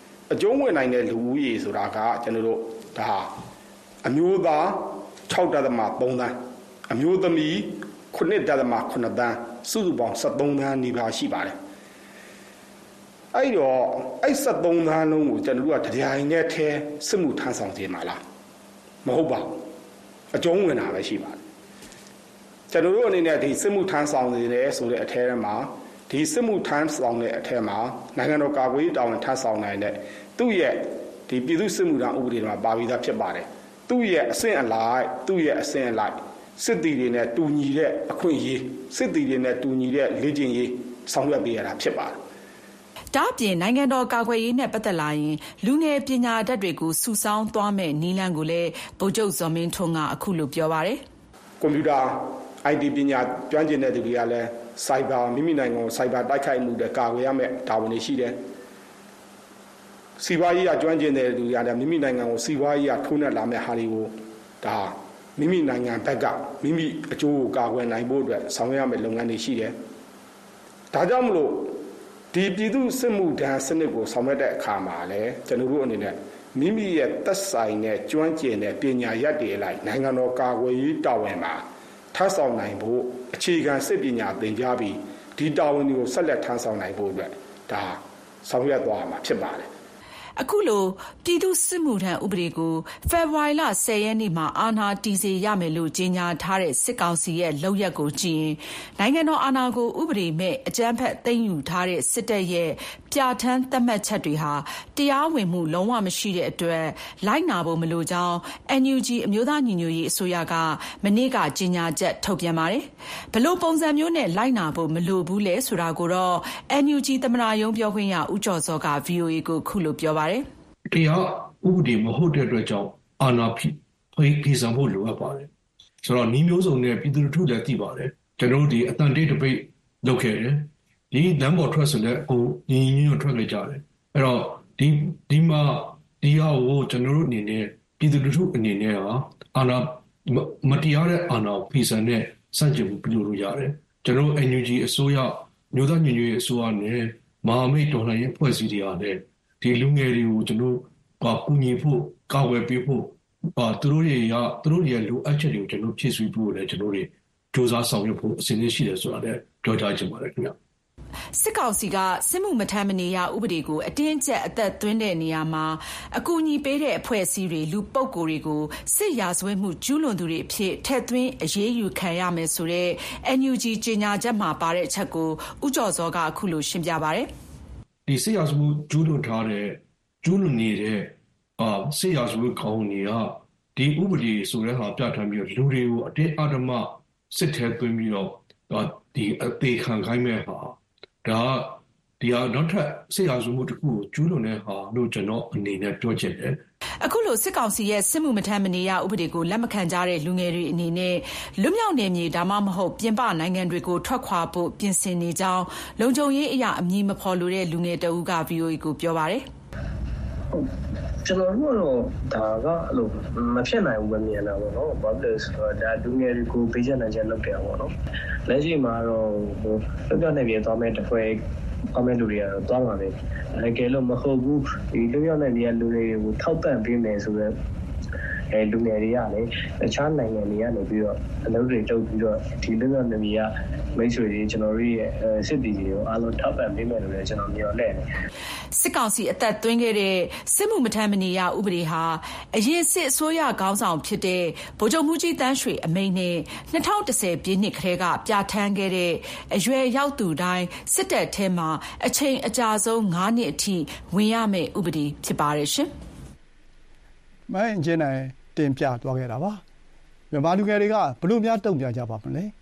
ဆိုတာကကျွန်တော်တို့ဒါအမျိုးသား6.3 သန်းအမျိုးသမီး9.7 သန်းစုစုပေါင်း73 သန်းနီးပါးရှိပါတယ်အဲ့တော့အဲ့73 သန်းလုံးကိုကျွန်တော်တို့ကတရားရင်နဲ့ထဲစစ်မှုထမ်းဆောင်ခြင်းမှာလားမဟုတ်ပါဘူးအကျုံးဝင်တာပဲရှိပါတယ်ကျွန်တော်တို့အနေနဲ့ဒီစစ်မှုထမ်းဆောင်နေတယ်ဆိုတဲ့အထဲမှာဒီစစ်မှုထမ်းဆောင်တဲ့အထဲမှာနိုင်ငံတော်ကာကွယ်ရေးတာဝန်ထမ်းဆောင်နိုင်တဲ့သူ့ရဲ့ဒီပြည်သူ့စစ်မှုထမ်းဥပဒေမှာပါပြီးသားဖြစ်ပါတယ်သူ့ရဲ့အဆင့်အလိုက်စစ်တီတွေနဲ့တူညီတဲ့အခွင့်အရေးစစ်တီတွေနဲ့တူညီတဲ့လေ့ကျင့်ရေးဆောင်ရွက်ပေးရတာဖြစ်ပါတယ်ဒါ့အပြင်နိုင်ငံတော်ကာကွယ်ရေးနဲ့ပတ်သက်လာရင်လူငယ်ပညာတတ်တွေကိုစုဆောင်းသွားမဲ့နည်းလမ်းကိုလည်းဗိုလ်ချုပ်ဇော်မင်းထွန်းကအခုလိုပြောပါတယ်ကွန်ပျူတာ IT ပညာကျွမ်းကျင်တဲ့သူတွေကလည်းစိုက်ဘာမိမိနိုင်ငံကိုစိုက်ဘာတိုက်ခိုက်မှုတွေကာကွယ်ရမယ်တာဝန်တွေရှိတယ်စီးပွားရေးကကျွမ်းကျင်တဲ့သူတွေကလည်းမိမိနိုင်ငံကိုစီးပွားရေးကထိုးနှက်လာမဲ့ဟာတွေကိုဒါမိမိနိုင်ငံဘက်ကမိမိအကျိုးကိုကာကွယ်နိုင်ဖို့အတွက်ဆောင်ရွက်ရမယ့်လုပ်ငန်းတွေရှိတယ်ဒါကြောင့်မလို့ဒီပြည်သူ့စစ်မှုထမ်းစနစ်ကိုဆောင်ရွက်တဲ့အခါမှာလည်းကျွန်တော်တို့အနေနဲ့မိမိရဲ့သက်ဆိုင်တဲ့ကျွမ်းကျင်တဲ့ပညာရပ်တွေအလိုက်နိုင်ငံတော်ကာကွယ်ရေးတာဝန်မှာထမ်းဆောင်နိုင်ဖို့အခြေခံစစ်ပညာသင်ကြားပြီးဒီတာဝန်တွေကိုဆက်လက်ထမ်းဆောင်နိုင်ဖို့အတွက်ဒါဆောင်ရွက်သွားမှာဖြစ်ပါတယ်အခုလိုပြည်သူ့စစ်မှုထမ်းဥပဒေကိုဖေဖော်ဝါရီလ10 ရက်နေ့မှာအာဏာတည်စေရမယ်လို့ကြေညာထားတဲ့စစ်ကောင်စီရဲ့လုပ်ရက်ကိုကြည့်ရင်နိုင်ငံတော်အာဏာကိုဥပဒေမဲ့အကြမ်းဖက်သိမ်းယူထားတဲ့စစ်တပ်ရဲ့ပြဋ္ဌာန်းသတ်မှတ်ချက်တွေဟာတရားဝင်မှုလုံးဝမရှိတဲ့အတွက်လိုက်နာဖို့မလိုကြောင်း NUG အမျိုးသားညီညွတ်ရေးအစိုးရကမနေ့ကကြေညာချက်ထုတ်ပြန်ပါတယ်။ဘလို့ပုံစံမျိုးနဲ့လိုက်နာဖို့မလိုဘူးလဲဆိုတာကိုတော့ NUG သမ္မတရုံးပြောခွင့်ရဦးကျော်စောက VOA ကိုခုလိုပြောပါတယ်။တရားဥပဒေမဟုတ်တဲ့အတွက်ကြောင့်အာဏာဖိဆောင်ဖို့လိုအပ်ပါတယ်။ဆိုတော့ဤမျိုးစုံနဲ့ပြည်သူလူထုလည်းသိပါတယ်။ကျွန်တော်တို့ဒီအတန်တေးတပိတ်လုပ်ခဲ့တယ်။ဒီလမ်းပေါ်ထွက်ဆိုလည်းညီညွတ်ထွက်ခဲ့ကြတယ်။အဲ့တော့ဒီမှာဒီဟာကိုကျွန်တော်တို့အနေနဲ့ပြည်သူလူထုအနေနဲ့ဟာအာဏာမတရားတဲ့အာဏာဖိဆောင်တဲ့စန့်ကျင်မှုပြုလုပ်လို့ရတယ်။ကျွန်တော် NUG အစိုးရမျိုးသားညီညွတ်ရေးအစိုးရနဲ့မဟာမိတ်တော်လှန်ရေးဖွဲ့စည်းတွေအားလည်းဒီလူငယ်တွေကိုကျွန်တော်ကူညီဖို့ကာကွယ်ပေးဖို့သူတို့ရဲ့လိုအပ်ချက်တွေကိုကျွန်တော်ဖြည့်ဆည်းဖို့လည်းကျွန်တော်တွေစူးစမ်းဆောင်ရွက်ဖို့အစဉ်အရှိတယ်ဆိုတာလည်းပြောကြားချင်ပါတယ်ခင်ဗျစစ်ကောင်စီကစစ်မှုမထမ်းမနေရဥပဒေကိုအတင်းကျပ်အသက်သွင်းတဲ့နေရာမှာအကူအညီပေးတဲ့အဖွဲ့အစည်းတွေလူပုဂ္ဂိုလ်တွေကိုစစ်ရာဇဝတ်မှုကျူးလွန်သူတွေအဖြစ်ထည့်သွင်းအရေးယူခံရမယ်ဆိုတဲ့ NUG ကြေညာချက်မှာပါတဲ့အချက်ကိုဦးကျော်စောကအခုလိုရှင်းပြပါတယ်ဒီစစ်ရာဇဝတ်မှုကျူးလွန်နေတဲ့စစ်ရာဇဝတ်ခေါင်းတွေကဒီဥပဒေဆိုတဲ့ဟာပြဋ္ဌာန်းပြီးတော့လူတွေကိုအတင်းအဓမ္မစစ်ထဲသွင်းပြီးတော့ဒီအသေးခံခိုင်းမဲ့ဟာဒါဒီဟာနောက်ထပ်စစ်ရာဇဝတ်မှုတစ်ခုကိုကျူးလွန်တဲ့ဟာလို့ကျွန်တော်အနေနဲ့ပြောချင်တယ်အခုလိုစစ်ကောင်စီရဲ့စစ်မှုမထမ်းမနေရဥပဒေကိုလက်မခံကြတဲ့လူငယ်တွေအနေနဲ့လွတ်မြောက်နယ်မြေဒါမှမဟုတ်ပြင်ပနိုင်ငံတွေကိုထွက်ခွာဖို့ပြင်ဆင်နေကြောင်းလုံခြုံရေးအရာအမည်မဖော်လိုတဲ့လူငယ်တအုပ်က VOA ကိုပြောပါတယ်ကျွန်တော်တို့တော့ဒါကအဲ့လိုမဖြစ်နိုင်ဘူးပဲမြင်တာပေါ့နော်ဘာလို့လဲဆိုတော့ဒါလူငယ်တွေကိုပေးချက်နိုင်ချက်လုပ်တယ်ပေါ့နော်လက်ရှိမှာတော့လွတ်မြောက်နယ်မြေသွားမဲ့တစ်ဖွဲ့comment လူတွေကတော့သွားမှာပဲတကယ်လို့မဟုတ်ဘူးဒီလွတ်မြောက်နယ်မြေလူတွေကိုထောက်ပံ့ပေးမယ်ဆိုတော့လူငယ်တွေကလည်းတခြားနိုင်ငံတွေကနေပြီးတော့အလုပ်တွေလုပ်ပြီးတော့ဒီလွတ်မြောက်နယ်မြေကမိတ်ဆွေတွေကျွန်တော်တို့ရဲ့စစ်တီတွေကိုအားလုံးထောက်ပံ့ပေးမယ်လို့လည်းကျွန်တော်မျှော်လင့်တယ်စစ်ကောင်စီအသက်သွင်းခဲ့တဲ့စစ်မှုမထမ်းမနေရဥပဒေဟာအရင်စစ်အစိုးရခေါင်းဆောင်ဖြစ်တဲ့ဗိုလ်ချုပ်မှူးကြီးတန်းရွှေအမိန့်နဲ့2010ပြည့်နှစ်ကတည်းကပြဋ္ဌာန်းခဲ့တဲ့အရွယ်ရောက်သူတိုင်းစစ်တပ်ထဲမှာအချိန်အကြာဆုံး9နှစ်အထိဝင်ရမယ့်ဥပဒေဖြစ်ပါတယ်ရှင်။မိုင်းကျင်းနိုင်တင်ပြသွားခဲ့တာပါမြန်မာလူငယ်တွေကဘလို့များတုံ့ပြန်ကြပါမလဲ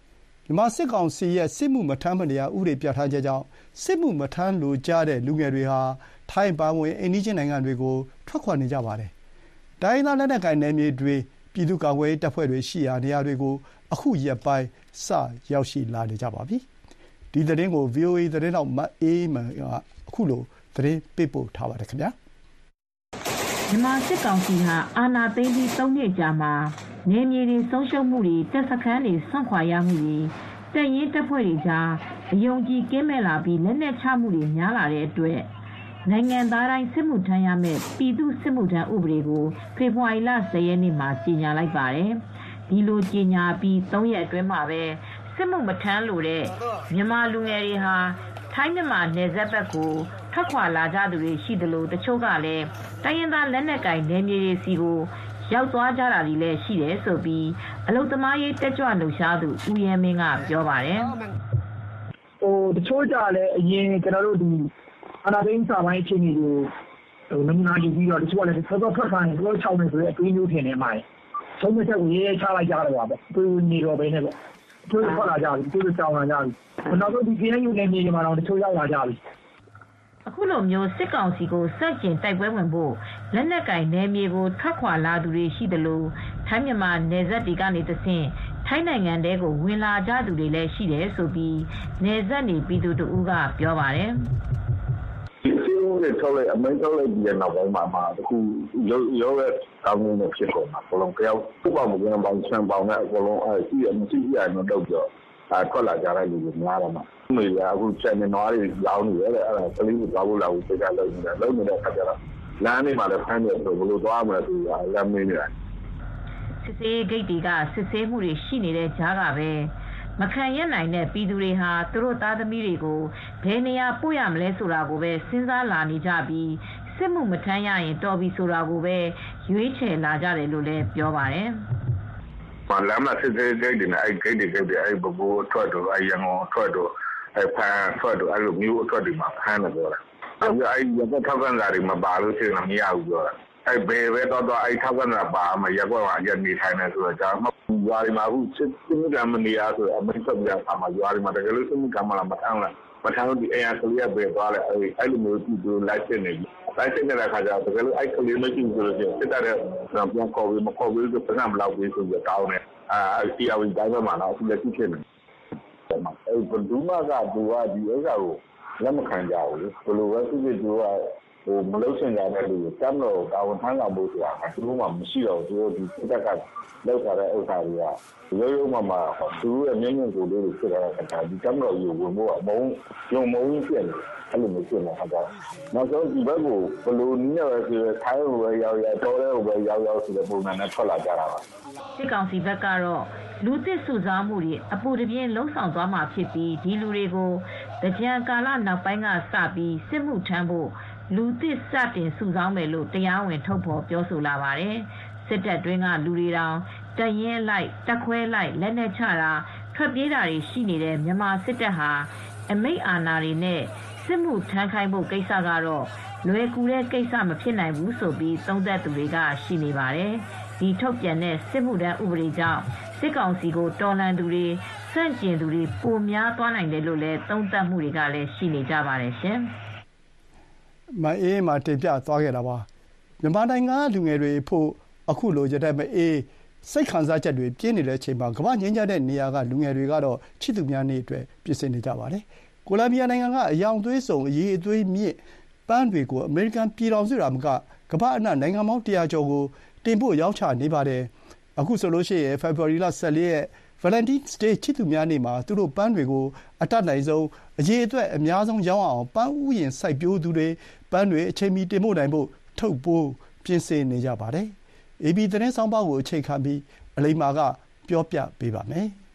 မြန်မာစစ်ကောင်စီရဲ့စစ်မှုမထမ်းမနေရဥပဒေပြဋ္ဌာန်းချက်ကြောင့်စစ်မှုမထမ်းလိုကြတဲ့လူငယ်တွေဟာထိုင်းပါဝင်အိန္ဒိယနိုင်ငံတွေကိုထွက်ခွာနေကြပါတယ်။တိုင်းဒေသလက်နက်ကိုင်နယ်မြေတွေပြည်သူ့ကာကွယ်ရေးတပ်ဖွဲ့တွေရှိရာနေရာတွေကိုအခုရက်ပိုင်းစရောက်ရှိလာနေကြပါပြီ။ဒီသတင်းကို VOA သတင်းတောက်မအေးမန်ကအခုလိုသတင်းပေးပို့ထားပါတယ်ခင်ဗျာ။မြန်မာစစ်ကောင်စီဟာအာဏာသိမ်းပြီး3နှစ်ကြာမှာနေမြေတွေဆုံးရှုံးမှုတွေတပ်စခန်းတွေဆွန့်ခွာရမှုတွေတပ်ရင်းတပ်ဖွဲ့တွေကြားအယုံကြည်ကင်းမဲ့လာပြီးလက်နက်ချမှုတွေများလာတဲ့အတွက်နိုင်ငံသားတိုင်းစစ်မှုထမ်းရမယ့်ပြည်သူ့စစ်မှုထမ်းဥပဒေကိုဖေဖော်ဝါရီလ10ရက်နေ့မှာကြေညာလိုက်ပါတယ်။ဒီလိုကြေညာပြီး3ရက်အတွင်းမှာပဲစစ်မှုမထမ်းလို့တဲ့မြန်မာလူငယ်တွေဟာထိုင်းမြန်မာနယ်စပ်ဘက်ကိုထွက်ခွာလာကြသူတွေရှိသလိုတချို့ကလည်းတိုင်းရင်းသားလက်နက်ကိုင်နယ်မြေတွေစီကိုရောက်သွားကြတာတွေလည်းရှိတယ်ဆိုပြီးအလုသမားရေးတက်ကြွလှုပ်ရှားသူဦးရဲမင်းကပြောပါတယ်။တချို့ကြလည်းအရင်ကျွန်တော်တို့ဒီအာနာသိန်းစာပိုင်းအခြေအနေကိုနမူနာယူပြီးတော့တချို့ကလည်းစောစောထွက်ခိုင်းတော့6နှစ်ဆိုတဲ့အတွေးမျိုးထင်နေမှာ။ဆုံးဖြတ်ချက်ကိုရေးချလိုက်ကြတော့ပါပဲ။တွေးနေတော့ပဲနဲ့ပေါ့။တွေးထွက်လာကြပြီ။တွေးကြောင်လာကြပြီ။နောက်ဆုံးဒီ KNU နယ်မြေမှာတော့တချို့ရောက်လာကြပြီ။အခုလိုမျိုးစစ်ကောင်စီကိုစန့်ကျင်တိုက်ပွဲဝင်ဖို့လက်နက်ကင်နယ်မြေကိုထွက်ခွာလာသူတွေရှိတယ်လို့ထိုင်းမြန်မာနယ်စပ်တွေကနေတဆင့်ထိုင်းနိုင်ငံတဲကိုဝင်လာကြသူတွေလည်းရှိတယ်ဆိုပြီးနယ်စပ်နေပြည်သူတို့ကပြောပါတယ်။ဒီစီးရိုးတွေထုတ်လိုက်အမိန့်ထုတ်လိုက်ပြီးနောက်ပိုင်းမှာတခုရောရဲ့ကောင်းမှုဖြစ်ကုန်တာဘလုံးကြောက်သူ့ပေါင်းကပေါင်းချမ်းပေါင်းနဲ့အကုန်လုံးရှိရမရှိရတော့တော့ပြောထွက်လာကြတဲ့လူတွေများတယ်မှာမေကအခုချက်နေနွားတွေလောင်းနေရတယ်အဲ့ဒါကလေးကိုသွားဖို့လာဖို့ပြကြလုပ်နေတယ်လုပ်နေတဲ့အခါကျတော့လမ်းတွေမှာလည်းဖမ်းတယ်ဆိုဘလို့သွားမလဲသူကလမ်းမင်းနေတာစစ်စေးဂိတ်တွေကစစ်ဆေးမှုတွေရှိနေတဲ့ကြားကပဲမခံရနိုင်တဲ့ပြည်သူတွေဟာသူတို့သားသမီးတွေကိုဘယ်နေရာပို့ရမလဲဆိုတာကိုပဲစဉ်းစားလာနေကြပြီးစစ်မှုမထမ်းရရင်တော်ပြီဆိုတာကိုပဲရွေးချယ်လာကြတယ်လို့လည်းပြောပါတယ်လမ်းမှာစစ်စေးဂိတ်တွေနဲ့အဲ့ဂိတ်တွေအဲ့ဘဘိုးထွက်တော့အဲ့ရန်ကုန်ထွက်တော့ဖမ်းထွက်တော့အဲ့လိုမျိုးအထွက်တွေမှာဖမ်းတယ်ပြောတာအဲ့ရကထောက်ကန်စားတွေမပါလို့ရှိရင်မရဘူးပြောတာအဲ့ဘယ်ပဲတော့အဲ့ထောက်ကန်စားပါမရက်ကွက်မှာအရက်နေထိုင်နေဆိုတော့ဒါမှရွာတွေမှာအခုစစ်မှုကမနေရဆိုအမိတ်ဆက်ပြပါမှာရွာတွေမှာတကယ်လို့စစ်မှုကမလာမထမ်းလားမထမ်းလို့ဒီအရာကလေးပဲသွားလဲအဲ့လိုမျိုးသူလိုက်စစ်နေလိုက်စစ်နေတဲ့ခါကျတော့တကယ်လို့အဲ့ကလေးမရှိဘူးဆိုလို့ရှိရင်စစ်တဲ့ပြန်ခေါ်ပြီးမခေါ်ဘူးဆိုပြန်မလောက်ဘူးဆိုတော့တောင်းနေအဲ့ဒီအဝိတိုင်းမှာတော့အခုလက်ရှိဖြစ်နေအဲ့ဘဒူမာကသူကဒီဥစ္စာကိုလက်မခံကြဘူးဘယ်လိုပဲသူကမလုပ်ချင်ကြတဲ့လူကိုတမ်းတော့တာဝန်ထမ်းဆောင်ဖို့ဆိုတာသူတို့မှမရှိတော့သူတို့ဒီစစ်တပ်ကလောက်ထားတဲ့ဥစ္စာတွေကရိုးရိုးမှသူတို့ရဲ့မျက်မြင်ကိုယ်လေးတွေဖြစ်လာတဲ့အခါဒီတမ်းတော့ယူဝင်ဖို့အမုံယုံမုံဖြစ်နေအဲ့လိုမျိုးဖြစ်နေတာကြတော့နောက်ဆုံးဒီဘက်ကိုဘယ်လိုနည်းနဲ့ပဲဆိုထိုင်းကိုပဲရောက်တော်တဲ့ကိုပဲရောက်ဆိုတဲ့ပုံစံနဲ့ထွက်လာကြတာပါစစ်ကောင်စီဘက်ကတော့လူသစ်စုဆောင်းမှုတွေအပူတပြင်းလှုံ့ဆော်သွားမှာဖြစ်ပြီးဒီလူတွေကိုတကြံကာလနောက်ပိုင်းကစပြီးစစ်မှုထမ်းဖို့လူသစ်စတင်စုဆောင်းမယ်လို့တရားဝင်ထုတ်ဖော်ပြောဆိုလာပါတယ်စစ်တပ်တွင်းကလူတွေတောင်တရင်လိုက်တက်ခွဲလိုက်လက်နက်ချတာထွက်ပြေးတာတွေရှိနေတဲ့မြန်မာစစ်တပ်ဟာအမိတ်အာဏာတွေနဲ့စစ်မှုထမ်းခိုင်းဖို့ကိစ္စကတော့လွယ်ကူတဲ့ကိစ္စမဖြစ်နိုင်ဘူးဆိုပြီးသုံးသပ်သူတွေကရှိနေပါတယ်ဒီထုတ်ပြန်တဲ့စစ်မှုထမ်းဥပဒေကြောင့်စစ်ကောင်စီကိုတော်လှန်သူတွေစန့်ကျင်သူတွေပိုများသွားနိုင်တယ်လို့လည်းသုံးသပ်မှုတွေကလည်းရှိနေကြပါတယ်ရှင်မအေးမှာတင်ပြသွားခဲ့တာပါမြန်မာနိုင်ငံလူငယ်တွေဖို့အခုလိုရတဲ့မအေးစိတ်ခံစားချက်တွေပြင်းနေတဲ့အချိန်မှာကမ္ဘာငြိမ်းချမ်းတဲ့နေရာကလူငယ်တွေကတော့ချစ်သူများနေ့အတွက်ပြင်ဆင်နေကြပါတယ်ကိုလံဘီယာနိုင်ငံကအယောင်သွေးစုံအရေးအသွေးမြင့်ပန်းတွေကိုအမေရိကန်ပြည်ထောင်စုရာမကကမ္ဘာအနှံ့နိုင်ငံပေါင်း100ကျော်ကိုတင်ပို့ရောင်းချနေပါတယ်အခုဆိုလို့ရှိရင်ဖေဖော်ဝါရီလ14ရက် Valentine's Day ချစ်သူများနေ့မှာသူတို့ပန်းတွေကိုအတတ်နိုင်ဆုံးအရေးအတွက်အများဆုံးရောင်းအောင်ပန်းဥယျာဉ်စိုက်ပျိုးသူတွေပန်းတွေအချိန်မီတင်ပို့နိုင်ဖို့ထုတ်ပိုးပြင်ဆင်နေကြပါတယ်။ AB သတင်းဆောင်ပါကိုအခြေခံပြီးအလိမ္မာကပြောပြပေးပါမယ်။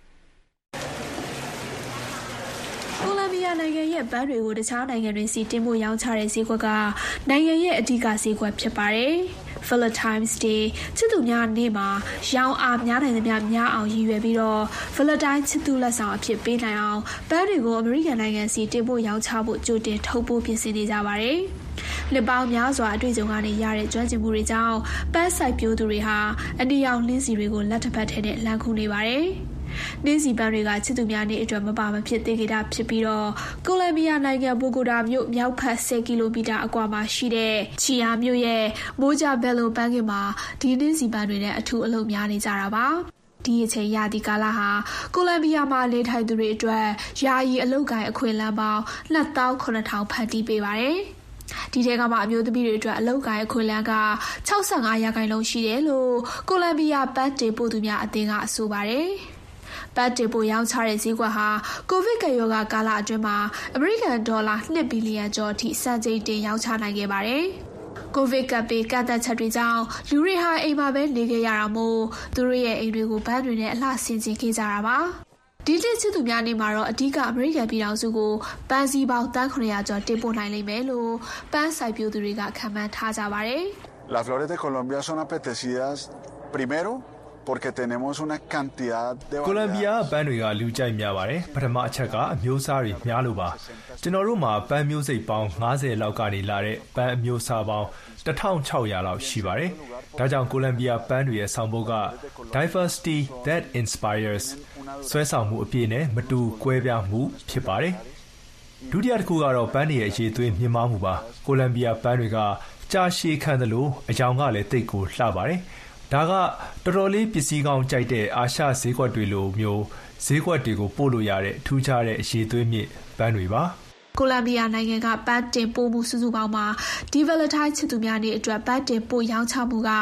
ကိုလံဘီယာနိုင်ငံရဲ့ပန်းတွေကိုတခြားနိုင်ငံတွေစီတင်ပို့ရောင်းချတဲ့ဈေးကွက်ကနိုင်ငံရဲ့အဓိကဈေးကွက်ဖြစ်ပါတယ်။ Valentine's Day ချစ်သူများနေ့မှာရောင်းအားများနိုင်သမျှများအောင်ရည်ရွယ်ပြီးတော့ Valentine ချစ်သူလက်ဆောင်အဖြစ်ပေးနိုင်အောင်ပန်းတွေကိုအမေရိကန်နိုင်ငံစီတင်ပို့ရောင်းချဖို့ကြိုတင်ထုတ်ပိုးပြင်ဆင်နေကြပါတယ်။နှစ်ပေါင်းများစွာအတွေ့အကြုံကနေရတဲ့ကျွမ်းကျင်မှုတွေကြောင့်ပန်းစိုက်ပျိုးသူတွေဟာအနီရောင်လင်းစီတွေကိုလက်တစ်ဖက်ထဲနဲ့လှမ်းခုနေပါတယ်။နှင်းစီပန်းတွေကချစ်သူများနေ့အတွက်မပါမဖြစ်သေးကြတာဖြစ်ပြီးတော့ကိုလံဘီယာနိုင်ငံဘိုဂိုတာမြို့မြောက်ဘက်10 ကီလိုမီတာအကွာမှာရှိတဲ့ချီယာမြို့ရဲ့မိုးကြဘယ်လိုပန်းကင်မှာဒီနှင်းစီပန်းတွေနဲ့အထူးအလုပ်များနေကြတာပါဒီအချိန်ရာသီကာလဟာကိုလံဘီယာမှာနေထိုင်သူတွေအတွက်ယာယီအလုပ်ကိုင်အခွင့်အလမ်းပေါင်း2,900 ဖန်တီးပေးပါတယ်ဒီထဲကမှအမျိုးသမီးတွေအတွက်အလုပ်ကိုင်အခွင့်အလမ်းက65%ရှိတယ်လို့ကိုလံဘီယာပန်းတင်ပို့သူများအသင်းကဆိုပါတယ်ပန်းတင်ပို့ရောင်းချတဲ့ဈေးကွက်ဟာကိုဗစ်ကရောဂါကာလအတွင်းမှာအမေရိကန်ဒေါ်လာ2 ဘီလီယံကျော်အထိစံချိန်တင်ရောင်းချနိုင်ခဲ့ပါတယ်ကိုဗစ်ကပ်ဘေးကန့်သတ်ချက်တွေကြောင့်လူတွေဟာအိမ်မှာပဲနေခဲ့ရတာမို့သူတို့ရဲ့အိမ်တွေကိုဘန်းတွေနဲ့အလှဆင်ခြင်ခဲ့ကြတာပါဒီတစ်ချစ်သူများနေမှာတော့အဓိကအမေရိကန်ပြည်ထောင်စုကိုပန်းစည်းပေါင်း900ကျော်တင်ပို့နိုင်လိမ့်မယ်လို့ပန်းစိုက်ပျိုးသူတွေကခန့်မှန်းထားကြပါတယ် Las flores de Colombia son apetecidas primero porque tenemos una cantidad de Colombia ပန်းတွေကလူကြိုက်များပါတယ်ပထမအချက်ကအမျိုးအစားတွေများလို့ပါကျွန်တော်တို့မှာပန်းမျိုးစိတ်ပေါင်း50လောက်ကနေလာတဲ့ပန်းအမျိုးအစားပေါင်း1600လောက်ရှိပါတယ်ဒါကြောင့်ကိုလံဘီယာပန်းတွေရဲ့ဆောင်ပုဒ်က Diversity that inspires ဆွဲဆောင်မှုအပြည့်နဲ့မတူကွဲပြားမှုဖြစ်ပါတယ်ဒုတိယတစ်ခုကတော့ပန်းတွေရဲ့အရေးသွေးမြင့်မားမှုပါကိုလံဘီယာပန်းတွေကကြာရှည်ခံသလိုအယောင်ကလည်းတိတ်ကိုလှပါတယ်ဒါကတော်တော်လေးပစ္စည်းကောင်းကြိုက်တဲ့အာရှဈေးကွက်တွေလိုမျိုးဈေးကွက်တွေကိုပို့လို့ရတဲ့ထူးခြားတဲ့အရေးသွေးမြင့်ပန်းတွေပါကိုလံဘီယာနိုင်ငံကပန်းတင်ပို့မှုစုစုပေါင်းမှာဒီဗယ်တိုင်းချစ်သူများနေ့အတွက်ပန်းတင်ပို့ရောင်းချမှုက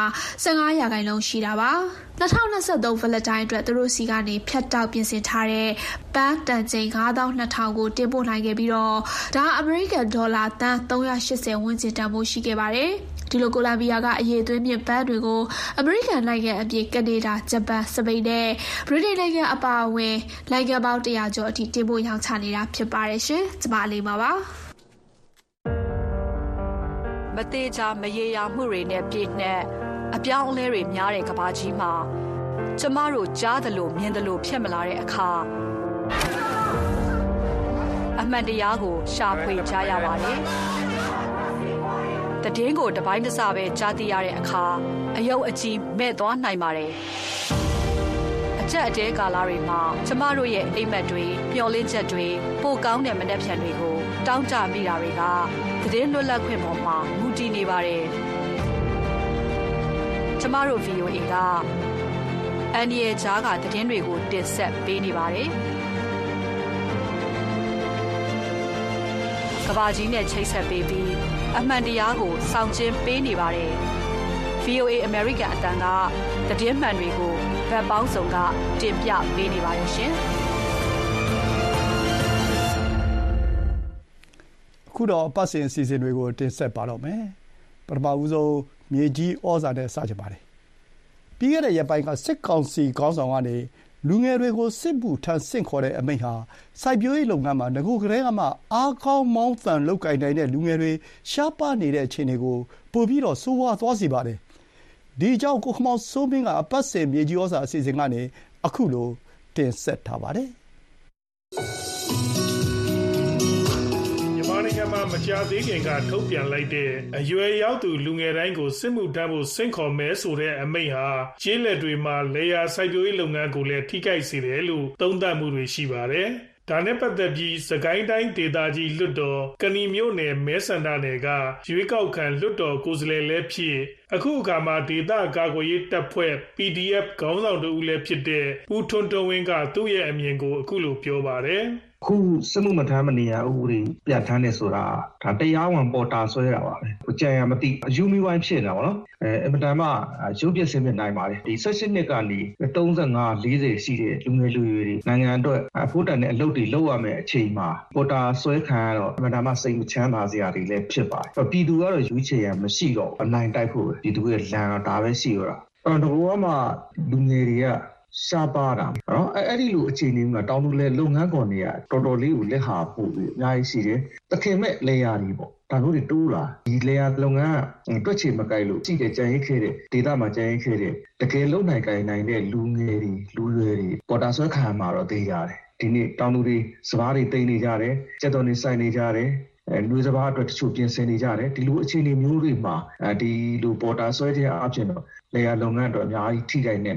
15%ရှိတာပါ2023ဗယ်တိုင်းအတွက်သူတို့စီကနေဖြတ်တောက်ပြင်ဆင်ထားတဲ့ပန်းတန်ချိန်52,000ကိုတင်ပို့နိုင်ခဲ့ပြီးတော့ဒါအမေရိကန်ဒေါ်လာသန်း380ဝန်းကျင်တန်ဖိုးရှိခဲ့ပါတယ်ဒီလိုကိုလံဘီယာကအရေးသွေးမြင့်ပန်းတွေကိုအမေရိကန်နိုင်ငံအပြင်ကနေဒါဂျပန်စပိန်နဲ့ဗြိတိန်နိုင်ငံအပါအဝင်နိုင်ငံပေါင်း100ကျော်အထိတင်ပို့ရောင်းချနေတာဖြစ်ပါတယ်ရှင်ကျမလေးပါမသေးချာမရေရာမှုတွေနဲ့ပြည့်နှက်အပြောင်းအလဲတွေများတဲ့ကမ္ဘာကြီးမှာကျမတို့ကြားသလိုမြင်သလိုဖြစ်မလာတဲ့အခါအမှန်တရားကိုရှာဖွေကြရပါတယ်တည်င်းကိုတပိုင်းတစပဲကြားသိရတဲ့အခါအယုတ်အကြီးမဲ့သွားနိုင်ပါတယ်အချက်အတဲကာလတွေမှာကျမတို့ရဲ့အိမ်မက်တွေပျော်လင့်ချက်တွေပိုကောင်းတဲ့မနှက်ဖြန်တွေကိုတောင်းကြမိတာတွေကတည်င်းလွတ်လပ်ခွင့်ပေါ်မှာမူတည်နေပါတယ်ကျမတို့ VOA ကအန်ဒီရဲ့ကြားကတည်င်းတွေကိုတင်ဆက်ပေးနေပါတယ်ကဘာကြီးနဲ့ချိတ်ဆက်ပေးပြီးအမှန်တရားကိုဆောင်ကျဉ်ပေးနေပါတယ် VOA American အတန်းကသတင်းမှန်တွေကိုဗတ်ပေါင်းစုံကတင်ပြပေးနေပါတယ်ရှင်အခုတော့ပတ်စင်အစီအစဉ်တွေကိုတင်ဆက်ပါတော့မယ်ပထမဦးဆုံးမြေကြီးဩဇာနဲ့စကြပါတယ်ပြီးခဲ့တဲ့ရက်ပိုင်းကစစ်ကောင်စီခေါင်းဆောင်ကနေလူငယ်တွေကိုစစ်မှုထမ်းဆင့်ခေါ်တဲ့အမိန့်ဟာစိုက်ပျိုးရေးလုပ်ငန်းမှာငကိုကလေးကမှအားကောင်းမောင်းသန်လုပ်ကိုင်နိုင်တဲ့လူငယ်တွေရှားပါးနေတဲ့အခြေအနေကိုပိုပြီးတော့ဆိုးဝါးသွားစေပါတယ်ဒီအကြောင်းကိုခမောင်စိုးမင်းကအပတ်စဉ်မြေကြီးဩဇာအစီအစဉ်ကနေအခုလိုတင်ဆက်ထားပါတယ်နိုင်ငံမှာမကြာသေးခင်ကထုတ်ပြန်လိုက်တဲ့အရွယ်ရောက်သူလူငယ်တိုင်းကိုစစ်မှုထမ်းဖို့ဆင့်ခေါ်မယ်ဆိုတဲ့အမိန့်ဟာကျေးလက်တွေမှာလေယာစိုက်ပျိုးရေးလုပ်ငန်းကိုလည်းထိခိုက်စေတယ်လို့သုံးသပ်မှုတွေရှိပါတယ်။ဒါနဲ့ပတ်သက်ပြီးစကိုင်းတိုင်းဒေသကြီးလွှတ်တော်ကဏီမြို့နယ်မဲဆန္ဒနယ်ကရွေးကောက်ခံလွှတ်တော်ကိုယ်စားလှယ်လည်းဖြစ်အခုအခါမှာဒေသကာကွယ်ရေးတပ်ဖွဲ့ PDF ခေါင်းဆောင်တို့လည်းဖြစ်တဲ့ဦးထွန်းတော်ဝင်းကသူ့ရဲ့အမြင်ကိုအခုလိုပြောပါတယ်။ခုစစ်မှုမထမ်းမနေရဥပဒေပြဋ္ဌာန်းနေဆိုတာဒါတရားဝင်ပေါ်တာဆွဲတာပါပဲအကြံရမသိအယူမီဝိုင်းဖြစ်နေတာပေါ့နော်အမတန်မှရုပ်ပြစင်းမြင့်နိုင်ပါတယ်ဒီ16နှစ်ကနေ35 40ရှိတဲ့လူငယ်လူရွယ်တွေနိုင်ငံအတွက်အဖို့တန်တဲ့အလုပ်တွေလုပ်ရမယ်အချိန်မှာပေါ်တာဆွဲခံရတော့အမတန်မှစိတ်မချမ်းသာစရာတွေလည်းဖြစ်ပါတယ်ပြည်သူကတော့ရွေးချယ်ရမရှိတော့အနိုင်တိုက်ဖို့ပြည်သူရဲ့လမ်းတော့ဒါပဲရှိရတာတော့မှလူငယ်တွေကရှားပါတာနော်အဲ့ဒီလိုအခြေအနေမှာတောင်းတလဲလုပ်ငန်းခွင်တွေကတော်တော်လေးကိုလက်ဟာပို့ပြီးအများကြီးရှိတယ်တခင်မဲ့လေယာတွေပေါ့ဒါတို့တွေတိုးလာဒီလေယာလုပ်ငန်းတွက်ချေမကိုက်လို့ရှိတဲ့ကြံရိတ်ခဲ့တဲ့ဒေတာမှာကြံရိတ်ခဲ့တဲ့တကယ်လုံနိုင်ကိုင်နိုင်တဲ့လူငယ်တွေလူရွယ်တွေပေါ်တာဆွဲခံမှာတော့သိရတယ်ဒီနေ့တောင်းတတွေစပားတွေတိတ်နေကြတယ်ကြက်တော်တွေစိုက်နေကြတယ်လူစဘာအတွက်တချို့ပြင်ဆင်နေကြတယ်ဒီလိုအခြေအနေမျိုးတွေမှာဒီလိုပေါ်တာဆွဲတဲ့အပြင်တော့လေယာလုပ်ငန်းတော့အများကြီးထိခိုက်နေတာတယ်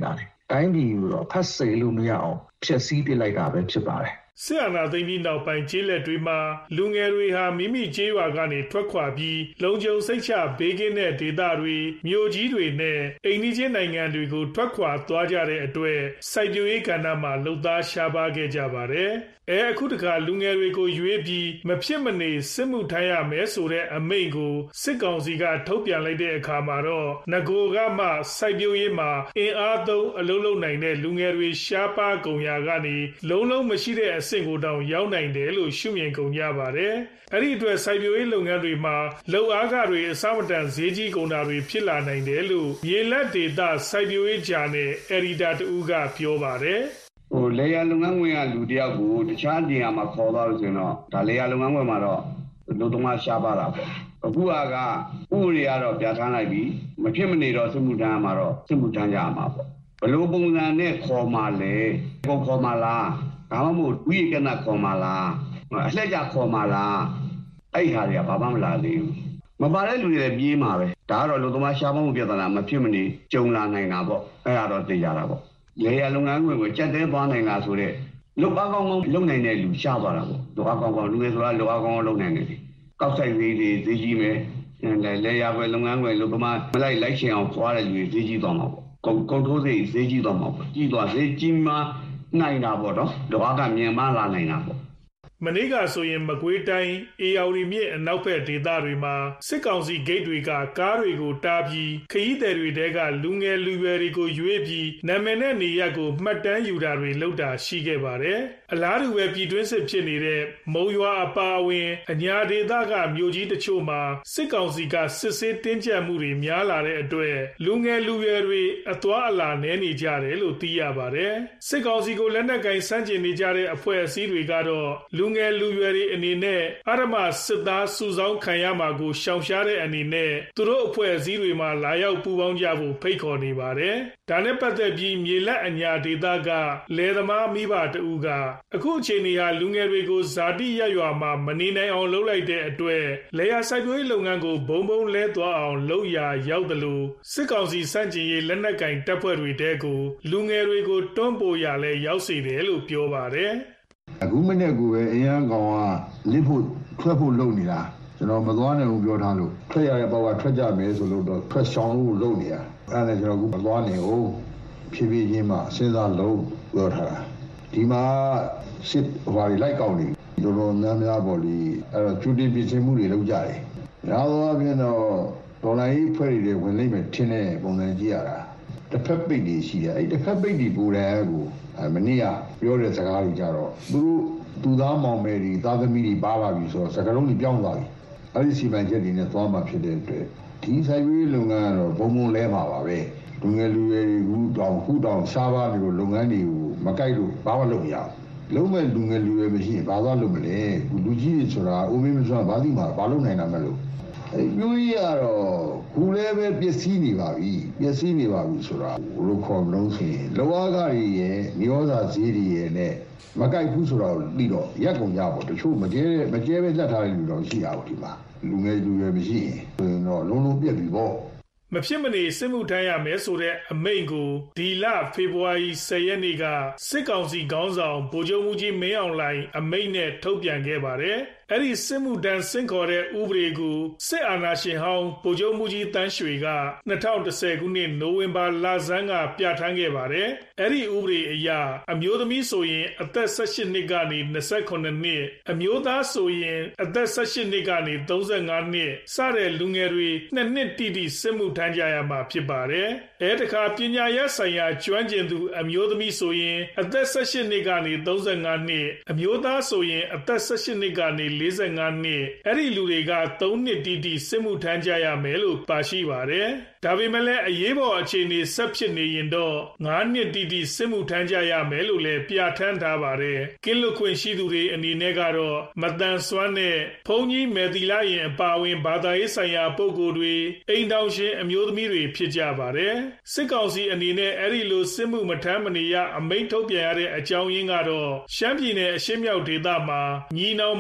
တိုင်းပြည်ကိုတော့ဖတ်စေလို့မရအောင်ဖျက်ဆီးပစ်လိုက်တာပဲဖြစ်ပါတယ်စစ်အာဏာသိမ်းပြီးနောက်ပိုင်းကျေးလက်တွေမှာလူငယ်တွေဟာမိမိကျေးရွာကနေထွက်ခွာပြီးလုံခြုံစိတ်ချဘေးကင်းတဲ့ဒေသတွေမြို့ကြီးတွေနဲ့အိမ်နီးချင်းနိုင်ငံတွေကိုထွက်ခွာသွားကြတဲ့အတွက်စိုက်ပျိုးရေးကဏ္ဍမှာလှုပ်သားရှားပါးခဲ့ကြပါတယ်အခုတခါလူငယ်တွေကိုရွေးပြီးမဖြစ်မနေစစ်မှုထမ်းရမယ်ဆိုတဲ့အမိန့်ကိုစစ်ကောင်စီကထုတ်ပြန်လိုက်တဲ့အခါမှာတော့ငကိုကမှစိုက်ပျိုးရေးမှာအင်အားသုံးအလုပ်လုပ်နိုင်တဲ့လူငယ်တွေရှားပါးကုန်ရာကနေလုံးမရှိတဲ့အဆင့်ကိုတောင်ရောက်နိုင်တယ်လို့ရှုမြင်ကုန်ကြပါတယ်အဲ့ဒီအတွက်စိုက်ပျိုးရေးလုပ်ငန်းတွေမှာလုပ်အားခတွေအစမတန်ဈေးကြီးကုန်တာတွေဖြစ်လာနိုင်တယ်လို့ရေလက်ဒေတာစိုက်ပျိုးရေးဂျာနယ်အယ်ဒီတာတူကပြောပါတယ်လေယာလုပ်ငန်းဝင်ကလူတယောက်ကိုတခြားနေရာမှာခေါ်သွားလို့ဆိုရင်တော့ဒါလေယာလုပ်ငန်းဝင်မှာတော့လူသမားရှားပါတာပေါ့အခုကဥပဒေကတော့ပြဋ္ဌာန်းလိုက်ပြီးမဖြစ်မနေတော့စစ်မှုထမ်းမှာတော့စစ်မှုထမ်းကြရမှာပေါ့ဘယ်လိုပုံစံနဲ့ခေါ်မှာလဲပုံခေါ်မှာလားဒါမှမဟုတ်ဥယျာဉ်ကနခေါ်မှာလားအလှည့်ကျခေါ်မှာလားအဲ့ဟာတွေကဘာမှမလာသေးဘူးမပါတဲ့လူတွေလည်းပြေးမှာပဲဒါကတော့လူသမားရှားမှုပြဿနာမဖြစ်မနေကြုံလာနိုင်တာပေါ့အဲ့ဒါတော့သိကြတာပေါ့လေယာလုပ်ငန်းဝင်ကိုကြက်တဲသွားနိုင်လားဆိုတော့လုပ်အားကောင်းကောင်းလုပ်နိုင်တဲ့လူရှားသွားတာပေါ့လုပ်အားကောင်းကောင်းလူတွေဆိုတာလုပ်အားကောင်းကောင်းလုပ်နိုင်တယ်ကောက်ဆိုင်ဈေးတွေဈေးကြီးမယ်လေယာပဲလုပ်ငန်းဝင်လုပ်သမားမလိုက်ရှင်အောင်သွားတဲ့လူတွေဈေးကြီးသွားမှာပေါ့ကုန်ထိုးဈေးကြီးသွားမှာပေါ့ကြီးသွားဈေးကြီးမှနိုင်တာပေါ့နော်လုပ်အားကမြန်မာလာနိုင်တာပေါ့မနေ့ကဆိုရင်မကွေးတိုင်းအေယာဝတီမြစ်အနောက်ဘက်ဒေသတွေမှာစစ်ကောင်စီဂိတ်တွေကကားတွေကိုတားပြီးခရီးသည်တွေတဲကလူငယ်လူရွယ်တွေကိုရွေးပြီးနာမည်နဲ့နေရက်ကိုမှတ်တမ်းယူတာတွေလုပ်တာရှိခဲ့ပါတယ်။အလားတူပဲပြည်တွင်းစစ်ဖြစ်နေတဲ့မုံရွာအပါအဝင်အညာဒေသကမြို့ကြီးတချို့မှာစစ်ကောင်စီကစစ်ဆေးတင်းကျပ်မှုတွေများလာတဲ့အတွက်လူငယ်လူရွယ်တွေအသွားအလာနည်းနေကြတယ်လို့သိရပါတယ်။စစ်ကောင်စီကိုလက်နက်ကင်ဆန့်ကျင်နေကြတဲ့အဖွဲ့အစည်းတွေကတော့လူငယ်လူရွယ်တွေအနေနဲ့အရမစစ်သားစုဆောင်းခံရမှာကိုရှောင်ရှားတဲ့အနေနဲ့သူတို့အဖွဲ့အစည်းတွေမှာလာရောက်ပူးပေါင်းကြဖို့ဖိတ်ခေါ်နေပါတယ်။ဒါနဲ့ပတ်သက်ပြီးမြေလက်အညာဒေသကလယ်သမားမိဘတဦးကအခုအချိန်ဟာလူငယ်တွေကိုဇာတိရရွာမှာမနေနိုင်အောင်လုပ်လိုက်တဲ့အတွက်လယ်ယာစိုက်ပျိုးရေးလုပ်ငန်းကိုဘုံဘုံလဲသွားအောင်လုပ်ရာရောက်တယ်လို့စစ်ကောင်စီစန့်ကျင်ရေးလက်နက်ကင်တပ်ဖွဲ့တွေတဲကိုလူငယ်တွေကိုတွန်းပို့ရလဲရောက်စေတယ်လို့ပြောပါတယ်။အခုမနေ့ကပဲအရန်ကောင်ကလစ်ဖို့ထွက်ဖို့လုပ်နေတာကျွန်တော်မသွားနိုင်ဘူးပြောထားလို့ထွက်ရတဲ့ဘောက်ကထွက်ကြမယ်ဆိုလို့တော့ထွက်ရှောင်လို့လုပ်နေတာအဲ့ဒါကျွန်တော်အခုမသွားနိုင်ဘူးဖြည်းဖြည်းချင်းမှစဉ်းစားလို့ပြောထားတာဒီမှာစစ်ဟွာတွေလိုက်ကောက်နေတော်တော်များများပေါ့လေအဲ့တော့ကျူတင်ပြင်ဆင်မှုတွေလုပ်ကြတယ်ရာသောအပြင်တော့ဒေါ်လာကြီးဖွဲ့တွေဝင်လိမ့်မယ်ထင်တဲ့ပုံစံကြည့်ရတာတစ်ဖက်ပိတ်တွေရှိတယ်အဲ့တစ်ဖက်ပိတ်တွေပူတယ်ကိုမနေ့ကပြောတဲ့စကားတွေကြတော့သူသားမောင်မယ်တွေသားသမီးတွေပါလာပြီဆိုတော့စကားလုံးတွေပြောင်းသွားပြီအဲ့ဒီစီမံချက်တွေနဲ့သွားမှဖြစ်တဲ့အတွက်ဒီဆိုင်ရေးလုပ်ငန်းကတော့ဘုံဘုံလဲမှာပါပဲလူငယ်လူရွယ်တွေခုတောင်ရှားပါနေလို့လုပ်ငန်းတွေကိုမကြိုက်လို့ဘာမှလုပ်မရဘူးလုံးမဲ့လူငယ်လူရွယ်မရှိရင်ဘာသွားလုပ်မလဲလူကြီးတွေဆိုတာအိုမင်းမစွမ်းဘာသိမှာဘာလုပ်နိုင်တာမလို့အဲ့ပြောရတော့ခုလည်းပဲပျက်စီးနေပါပြီဆိုတာဘလို့ခေါ်မလို့ဆိုရင်လောကကြီးရဲ့မျိုးစားဈေးတွေရဲ့နဲ့မကြိုက်ဘူးဆိုတော့ပြီးတော့ရက်ကုန်ကြပေါ့တချို့မကျဲပဲလက်ထားတဲ့လူတော့ရှိတာပေါ့ဒီမှာလူငယ်လူရွယ်မရှိရင်ဆိုရင်တော့လုံးပြက်ပြီပေါ့မဖြစ်မနေစစ်မှုထမ်းရမယ်ဆိုတဲ့အမိန့်ကိုဒီလဖေဖော်ဝါရီ10ရက်နေ့ကစစ်ကောင်စီခေါင်းဆောင်ဗိုလ်ချုပ်မှူးကြီးမင်းအောင်လှိုင်အမိန့်နဲ့ထုတ်ပြန်ခဲ့ပါတယ်။အဲ့ဒီစစ်မှုထမ်းဆင့်ခေါ်တဲ့ဥပဒေကိုစစ်အာဏာရှင်ဟောင်းဗိုလ်ချုပ်မှူးကြီးတန်းရွှေက2010ခုနှစ်နိုဝင်ဘာလဆန်းကပြဋ္ဌာန်းခဲ့ပါတယ်။အဲ့ဒီဥပဒေအရအမျိုးသမီးဆိုရင်အသက်18နှစ်ကနေ28နှစ်အမျိုးသားဆိုရင်အသက်18နှစ်ကနေ35နှစ်စတဲ့လူငယ်တွေ2နှစ်တိတိစစ်မှုထမ်းကြရမှာဖြစ်ပါတယ်။အဲ့တခါပညာရေးဆိုင်ရာကျွမ်းကျင်သူအမျိုးသမီးဆိုရင်အသက်18နှစ်ကနေ35နှစ်အမျိုးသားဆိုရင်အသက်18နှစ်ကနေ45နှစ်အဲ့ဒီလူတွေက3နှစ်တိတိစစ်မှုထမ်းကြရမယ်လို့ပါရှိပါတယ်။ဒါပေမဲ့လည်းအရေးပေါ်အခြေအနေဆက်ဖြစ်နေရင်တော့9နှစ်တိတိစစ်မှုထမ်းကြရမယ်လို့လည်းပြဋ္ဌာန်းထားပါတယ်။ကင်းလွတ်ခွင့်ရှိသူတွေအနေနဲ့ကတော့မတန်ဆွမ်းတဲ့ဘုံကြီးမယ်တီလာရင်အပါဝင်ဘာသာရေးဆိုင်ရာပုဂ္ဂိုလ်တွေအိမ်တောင်ရှင်အမျိုးသမီးတွေဖြစ်ကြပါတယ်။စစ်ကောင်စီအနေနဲ့အဲ့ဒီလိုစစ်မှုမထမ်းမနေရအမိန့်ထုတ်ပြန်ရတဲ့အကြောင်းရင်းကတော့ရှမ်းပြည်နယ်အရှေ့မြောက်ဒေသမှာညီနောင်မဟာမိတ်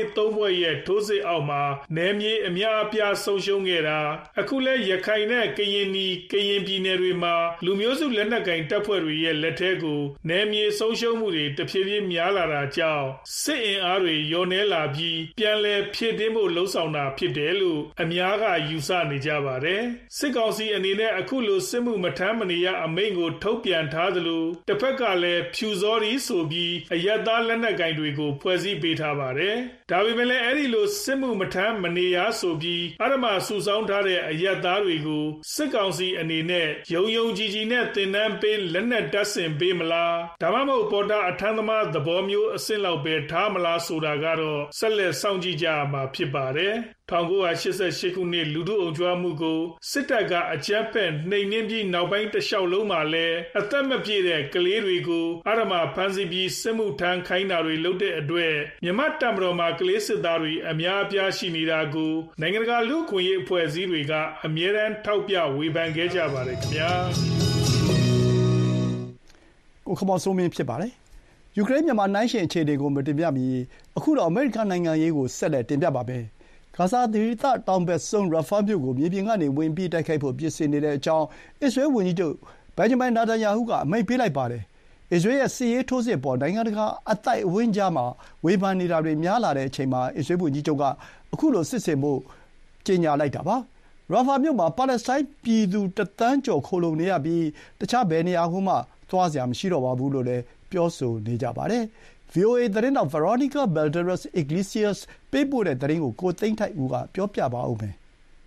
3 ဖွဲ့ရဲ့ထိုးစစ်အောက်မှာနယ်မြေအများအပြားဆုံးရှုံးခဲ့တာအခုလဲရခိုင်နဲ့ကရင်ပြည်နယ်တွေမှာလူမျိုးစုလက်နက်ကိုင်တပ်ဖွဲ့တွေရဲ့လက်ထဲကိုနယ်မြေဆုံးရှုံးမှုတွေတဖြည်းဖြည်းများလာတာကြောင့်စစ်အင်အားတွေလျော့နည်းလာပြီးပြန်လည်ဖြည့်တင်းဖို့လှုံ့ဆော်တာဖြစ်တယ်လို့အများကယူဆနေကြပါတယ်စစ်ကောင်စီအနေနဲ့အခုလိုစစ်မှုမထမ်းမနေရအမိန့်ကိုထုတ်ပြန်ထားသလိုတစ်ဖက်ကလည်းဖြူစောရီဆိုပြီးအရက်သားလက်နက်ကိုင်တွေကိုဖွဲ့စည်းပေးထားပါတယ်ဒါပေမဲ့လည်းအဲ့ဒီလိုစစ်မှုမထမ်းမနေရဆိုပြီးအရမစုဆောင်းထားတဲ့အရက်သားတွေကိုစစ်ကောင်စီအနေနဲ့ယုံကြည်နဲ့တင်နန်းပေးလက်နက်တပ်ဆင်ပေးမလားဒါမှမဟုတ်ပေါ်တာအထမ်းသမားသဘောမျိုးအဆင့်လောက်ပဲထားမလားဆိုတာကတော့ဆက်လက်စောင့်ကြည့်ကြရမှာဖြစ်ပါတယ်1988ခုနှစ်လူထုအုံကြွမှုကိုစစ်တပ်ကအကြမ်းဖက်နှိမ်နင်းပြီးနောက်ပိုင်းတစ်လျှောက်လုံးမှာလည်းအသက်မပြည့်တဲ့ကလေးတွေကိုအရမဖမ်းဆီးပြီးစစ်မှုထမ်းခိုင်းတာတွေလုပ်တဲ့အတွက်မြန်မာတပ်မတော်မှာကလေးစစ်သားတွေအများအပြားရှိနေတာကိုနိုင်ငံတကာလူ့အခွင့်အရေးအဖွဲ့အစည်းတွေကအမြဲတမ်းထောက်ပြဝေဖန်ခဲ့ကြပါတယ်ခင်ဗျာကိုခမောင်စိုးမင်းဖြစ်ပါတယ်ယူကရိန်းမြန်မာနိုင်ရှင်အခြေအနေကိုမတင်ပြမီအခုတော့အမေရိကန်နိုင်ငံရေးကိုဆက်လက်တင်ပြပါမယ်ဂါဇာဒေသတောင်ဘက်ဆုံးရာဖာမြို့ကိုမြေပြင်ကနေဝင်ပြီးတိုက်ခိုက်ဖို့ပြင်ဆင်နေတဲ့အကြောင်းအစ္စရေးဝန်ကြီးချုပ်ဘင်ဂျမင်နာတန်ယာဟုကအမိန့်ပေးလိုက်ပါတယ်အစ္စရေးရဲ့စစ်ရေးထိုးစစ်ပေါ်နိုင်ငံတကာအသိုက်အဝန်းကြားမှာဝေဖန်နေတာတွေများလာတဲ့အချိန်မှာအစ္စရေးဝန်ကြီးချုပ်ကအခုလိုစစ်ဆင်ဖို့ကြေညာလိုက်တာပါရာဖာမြို့မှာပါလက်စတိုင်းပြည်သူ1 သန်းကျော်ခိုလုံနေရပြီးတခြားဘယ်နေရာမှသွားစရာမရှိတော့ပါဘူးလို့လည်းပြောဆိုနေကြပါတယ်VOA သတင်းတော် Veronica Balderas Iglesias ပေးပို့တဲ့သတင်းကိုကိုသိန်းထိုက်ဦးကပြောပြပါဦးမယ်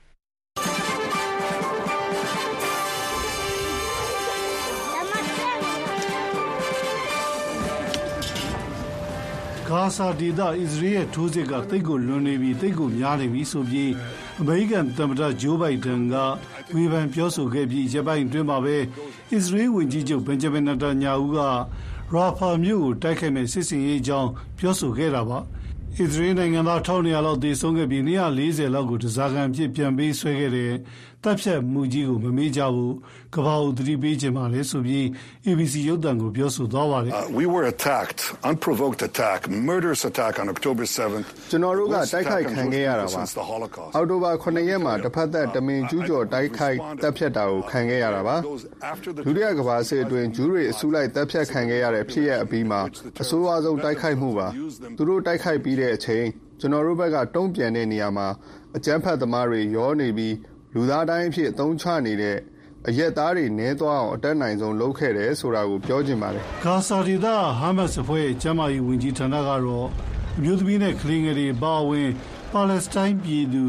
ဂါဇာဒေသအစ္စရေးရဲ့ထိုးစစ်ကတိတ်ကိုလွန်နေပြီတိတ်ကိုများနေပြီဆိုပြီးအမေရိကန်သမ္မတဂျိုးဘိုင်ဒန်ကဝေဖန်ပြောဆိုခဲ့ပြီးရက်ပိုင်းအတွင်းမှာပဲအစ္စရေးဝန်ကြီးချုပ်ဘင်ဂျမင်နာတန်ယာဟုကရာဖာမြို့ကိုတိုက်ခိုက်မဲ့စစ်စင်ရေးအကြောင်းပြောဆိုခဲ့တာပါအစ္စရေးနိုင်ငံသား1200လောက်သေဆုံးခဲ့ပြီး240လောက်ကိုဓားစာခံအဖြစ်ပြန်ပေးဆွဲခဲ့တဲ့တပ်ဖြတ်မှုကြီးကိုမမေ့ကြဘူးကမ္ဘာကိုသတိပေးခြင်းပါလေဆိုပြီး ABC ရုပ်သံကိုပြောဆိုသွားပါတယ် We were attacked unprovoked attack murderous attack on October 7th ကျွန်တော်တို့ကတိုက်ခိုက်ခံခဲ့ရတာပါအောက်တိုဘာ9ရက်မှာတစ်ဖက်သက်တမင်ကျူးကျော်တိုက်ခိုက်တပ်ဖြတ်တာကိုခံခဲ့ရတာပါဒုတိယကမ္ဘာစစ်အတွင်းဂျူးတွေအစုလိုက်တပ်ဖြတ်ခံခဲ့ရတဲ့ဖြစ်ရပ်အပြီးမှာအဆိုးအဆုံးတိုက်ခိုက်မှုပါသူတို့တိုက်ခိုက်ပြီးတဲ့အချိန်ကျွန်တော်တို့ဘက်ကတုံ့ပြန်တဲ့နေရာမှာအကြမ်းဖက်သမားတွေရောနေပြီးလူသားတိုင်းအဖြစ်အသုံးချနေတဲ့အရက်သားတွေနဲသွားအောင်အတက်နိုင်ဆုံးလုပ်ခဲ့တယ်ဆိုတာကိုပြောချင်ပါတယ်ဂါဇာဒေသဟာမတ်စ်အဖွဲ့ကျမ်းမာရေးဝန်ကြီးဌာနကတော့အမျိုးသမီးနဲ့ကလေးငယ်တွေပါဝင်ပါလက်စတိုင်းပြည်သူ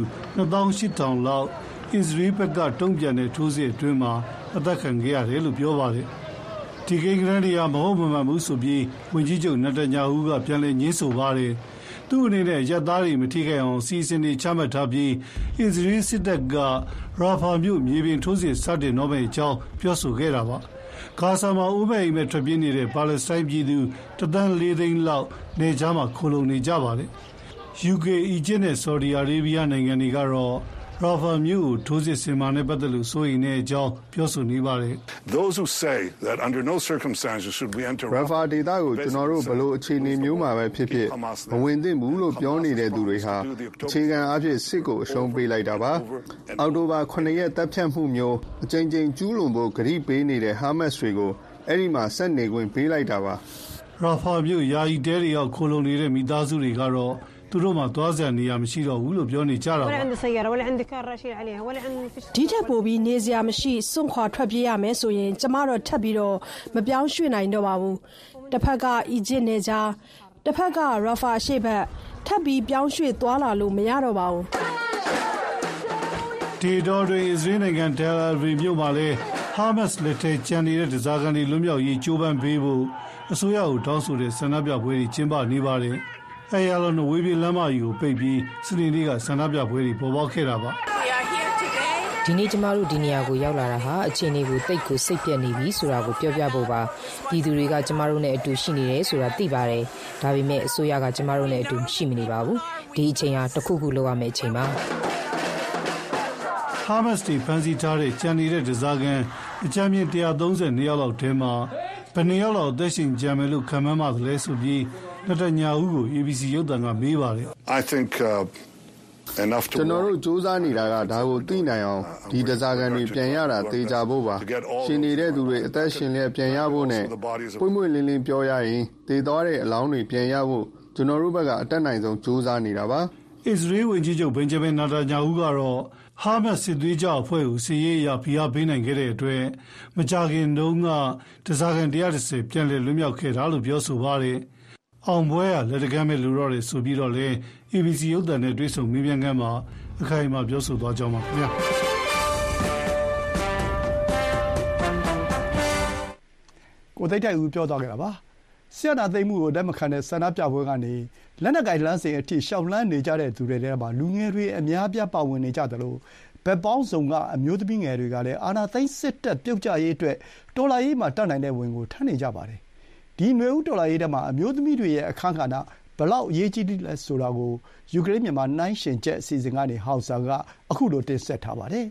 28,000လောက်အစ္စရေးဘက်ကတုံ့ပြန်တဲ့ထိုးစစ်အတွင်းမှာအသက်ခံခဲ့ရတယ်လို့ပြောပါတယ်ဒီကိန်းဂဏန်းတွေကမဟုတ်မမှန်ဘူးဆိုပြီးဝန်ကြီးချုပ်နတန်ယာဟုကပြန်လည်ညှင်းဆိုပါတယ်သူ့အနေနဲ့ရက်သားတွေမထိခိုက်အောင်စီစဉ်နေချမှတ်ထားပြီးအစ္စရေးစစ်တပ်ကရာဖာမြို့မြေပြင်ထိုးစစ်စတင်တော့မယ့်အကြောင်းပြောဆိုခဲ့တာပါဂါဇာမှာဥပဒေအိမ်မဲ့ထွက်ပြေးနေတဲ့ပါလက်စတိုင်းပြည်သူ1.4 သန်းလောက်နေကြားမှာခိုလုံနေကြပါတယ် UK အီဂျစ်နဲ့ဆော်ဒီအာရေဗျနိုင်ငံတွေကတော့ရာဖာမြို့ကိုထိုးစစ်ဆင်မှာနဲ့ပတ်သက်လို့စိုးရိမ်တဲ့အကြောင်းပြောဆိုနေပါတယ် Those who say that under no circumstances should we enter ရာဖာဒေသကိုကျွန်တော်တို့ဘလို့အခြေအနေမျိုးမှာပဲဖြစ်ဖြစ်မဝင်သင့်ဘူးလို့ပြောနေတဲ့သူတွေဟာအခြေခံအဖြစ်စစ်ကိုအရှုံးပေးလိုက်တာပါအောက်တိုဘာ9ရက်တပ်ဖြတ်မှုမျိုးအကြိမ်ကြိမ်ကျူးလွန်ဖို့ကတိပေးနေတဲ့ဟာမတ်စ်တွေကိုအဲ့ဒီမှာဆက်နေခွင့်ပေးလိုက်တာပါရာဖာမြို့ယာယီတဲတွေရောက်ခိုလုံနေတဲ့မိသားစုတွေကတော့သူတို့မှသွားစရာနေရာမရှိတော့ဘူးလို့ပြောနေကြတာပါဒီထက်ပိုပြီးနေစရာမရှိစွန့်ခွာထွက်ပြေးရမယ်ဆိုရင်ကျမတို့ထပ်ပြီးတော့မပြောင်းရွှေ့နိုင်တော့ပါဘူးတစ်ဖက်ကအီဂျစ်နယ်ကြားတစ်ဖက်ကရာဖာရှေ့ဘက်ထပ်ပြီးပြောင်းရွှေ့သွားလာလို့မရတော့ပါဘူးဒီတော့တွင်အစ္စရေးနိုင်ငံတယ်လ်အဗီဗ်မြို့မှာလည်းဟာမတ်စ်လက်ထက်ကျန်နေတဲ့ဓားစာခံတွေလွတ်မြောက်ရေးကြိုးပမ်းပေးဖို့အစိုးရကိုတောင်းဆိုတဲ့ဆန္ဒပြပွဲတွေကျင်းပနေပါတယ်အဲရလုံးဝေးပြေးလမ်းမကြီးကိုပိတ်ပြီးစနေနေ့ကဆန္ဒပြပွဲတွေပေါ်ပေါက်ခဲ့တာပါဒီနေ့ကျမတို့ဒီနေရာကိုရောက်လာတာဟာအခြေအနေကိုတိတ်ကိုစိတ်ပြက်နေပြီဆိုတာကိုပြောပြဖို့ပါပြည်သူတွေကကျမတို့နဲ့အတူရှိနေတယ်ဆိုတာသိပါတယ်ဒါပေမဲ့အစိုးရကကျမတို့နဲ့အတူရှိမနေပါဘူးဒီအချိန်ဟာတစ်ခုခုလုပ်ရမယ့်အချိန်ပါဟာမတ်စ်တီဖန်စီထားတဲ့ကြံနေတဲ့ဓားစာခံအကြမ်းမြင့်132ယောက်လောက်ထဲမှာဘယ်နှစ်ယောက်လောက်အသက်ရှင်ကြမယ်လို့ခန့်မှန်းမှသလဲဆိုပြီးနတညာဦးကို ABC ရုပ်သံကမေးပါတယ်။ I think enough to ကျွန်တော်တို့စူးစမ်းနေတာကဒါကိုသိနိုင်အောင်ဒီတစားကန်တွေပြန်ရတာသေချာဖို့ပါရှင်နေတဲ့သူတွေအသက်ရှင်လျက်ပြန်ရဖို့နဲ့ပွင့်ပွင့်လင်းလင်းပြောရရင်သေသွားတဲ့အလောင်းတွေပြန်ရဖို့ကျွန်တော်တို့ဘက်ကအတက်နိုင်ဆုံးစူးစမ်းနေတာပါအစ္စရေးဝန်ကြီးချုပ်ဘင်ဂျမင်နာတညာဦးကတော့ဟာမတ်စစ်သွေးကြအဖွဲ့ကိုစီရေးအရာဖိအားပေးနိုင်ခဲ့တဲ့အတွက်မကြာခင်တုန်းကတစားကန်130ပြန်လည်လွတ်မြောက်ခဲ့တာလို့ပြောဆိုပါတယ်အောင်ပွဲကလက်တကမ်းမဲ့လူတော့တယ်ဆိုပြီးတော့လေ ABC ရုပ်သံနဲ့တွေ့ဆုံမေးမြန်းခန်းမှာအခိုင်အမာပြောဆိုသွားကြောင်းပါခင်ဗျာကိုသိတိုက်ဦးပြောသွားခဲ့တာပါဆရာနာသိမှုကိုလက်မခံတဲ့ဆန္ဒပြပွဲကနေလက်နက်ကိုင်လမ်းစဉ်အထိရှောင်လန်းနေကြတဲ့သူတွေထဲမှာလူငယ်တွေအများပြပါဝင်နေကြတယ်လို့ဘက်ပေါင်းစုံကအမျိုးသမီးငယ်တွေကလည်းအာဏာသိမ်းစစ်တပ်ပြုတ်ကျရေးအတွက်တော်လှန်ရေးမှာတတ်နိုင်တဲ့ဝင်ကိုထမ်းနေကြပါတယ်ဒီຫນွေဦးတော်လှန်ရေးထဲမှာအမျိုးသမီးတွေရဲ့အခမ်းကဏ္ဍဘလောက်အရေးကြီးလဲဆိုတာကိုယူကရိန်းမြန်မာနိုင်ရှင်ချက်အစီအစဉ်ကနေဟောက်ဆာကအခုလိုတင်ဆက်ထားပါတယ်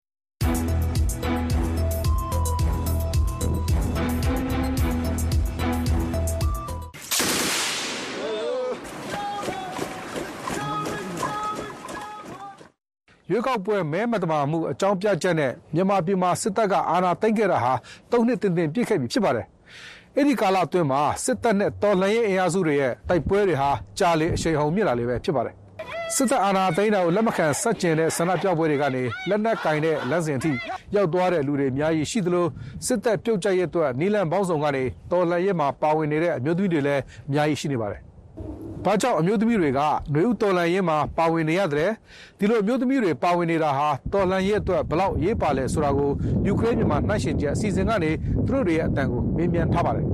ရွေးကောက်ပွဲမဲမတမာမှုအကြောင်းပြချက်နဲ့မြန်မာပြည်မှာစစ်တပ်ကအာဏာသိမ်းခဲ့တာဟာ3နှစ်တင်ပြည့်ခဲ့ပြီဖြစ်ပါတယ်။အဲ့ဒီကာလအတွင်းမှာစစ်တပ်နဲ့တော်လှန်ရေးအင်အားစုတွေရဲ့တိုက်ပွဲတွေဟာကြာလေအရှိန်ဟုန်မြင့်လာလေပဲဖြစ်ပါတယ်။စစ်တပ်အာဏာသိမ်းတာကိုလက်မခံဆန့်ကျင်တဲ့ဆန္ဒပြပွဲတွေကနေလက်နက်ကင်တဲ့လမ်းစဉ်အထိရောက်သွားတဲ့လူတွေအများကြီးရှိသလိုစစ်တပ်ပြုတ်ကျရဲ့အတွက်နီလန်ပေါင်းစုံကနေတော်လှန်ရေးမှာပါဝင်နေတဲ့အမျိုးသမီးတွေလည်းအများကြီးရှိနေပါတယ်။ဘာကြောင့်အမျိုးသမီးတွေကຫນွေဦးတော်လှန်ရေးမှာပါဝင်နေရတယ်ဒီလိုအမျိုးသမီးတွေပါဝင်နေတာဟာတော်လှန်ရေးအတွက်ဘလောက်ရေးပါလဲဆိုတာကိုယူကရိန်းမြန်မာနှိုင်းယှဉ်ချက်အစီအစဉ်ကနေသူတို့တွေရဲ့အတန်ကိုမေးမြန်းထားပါတယ်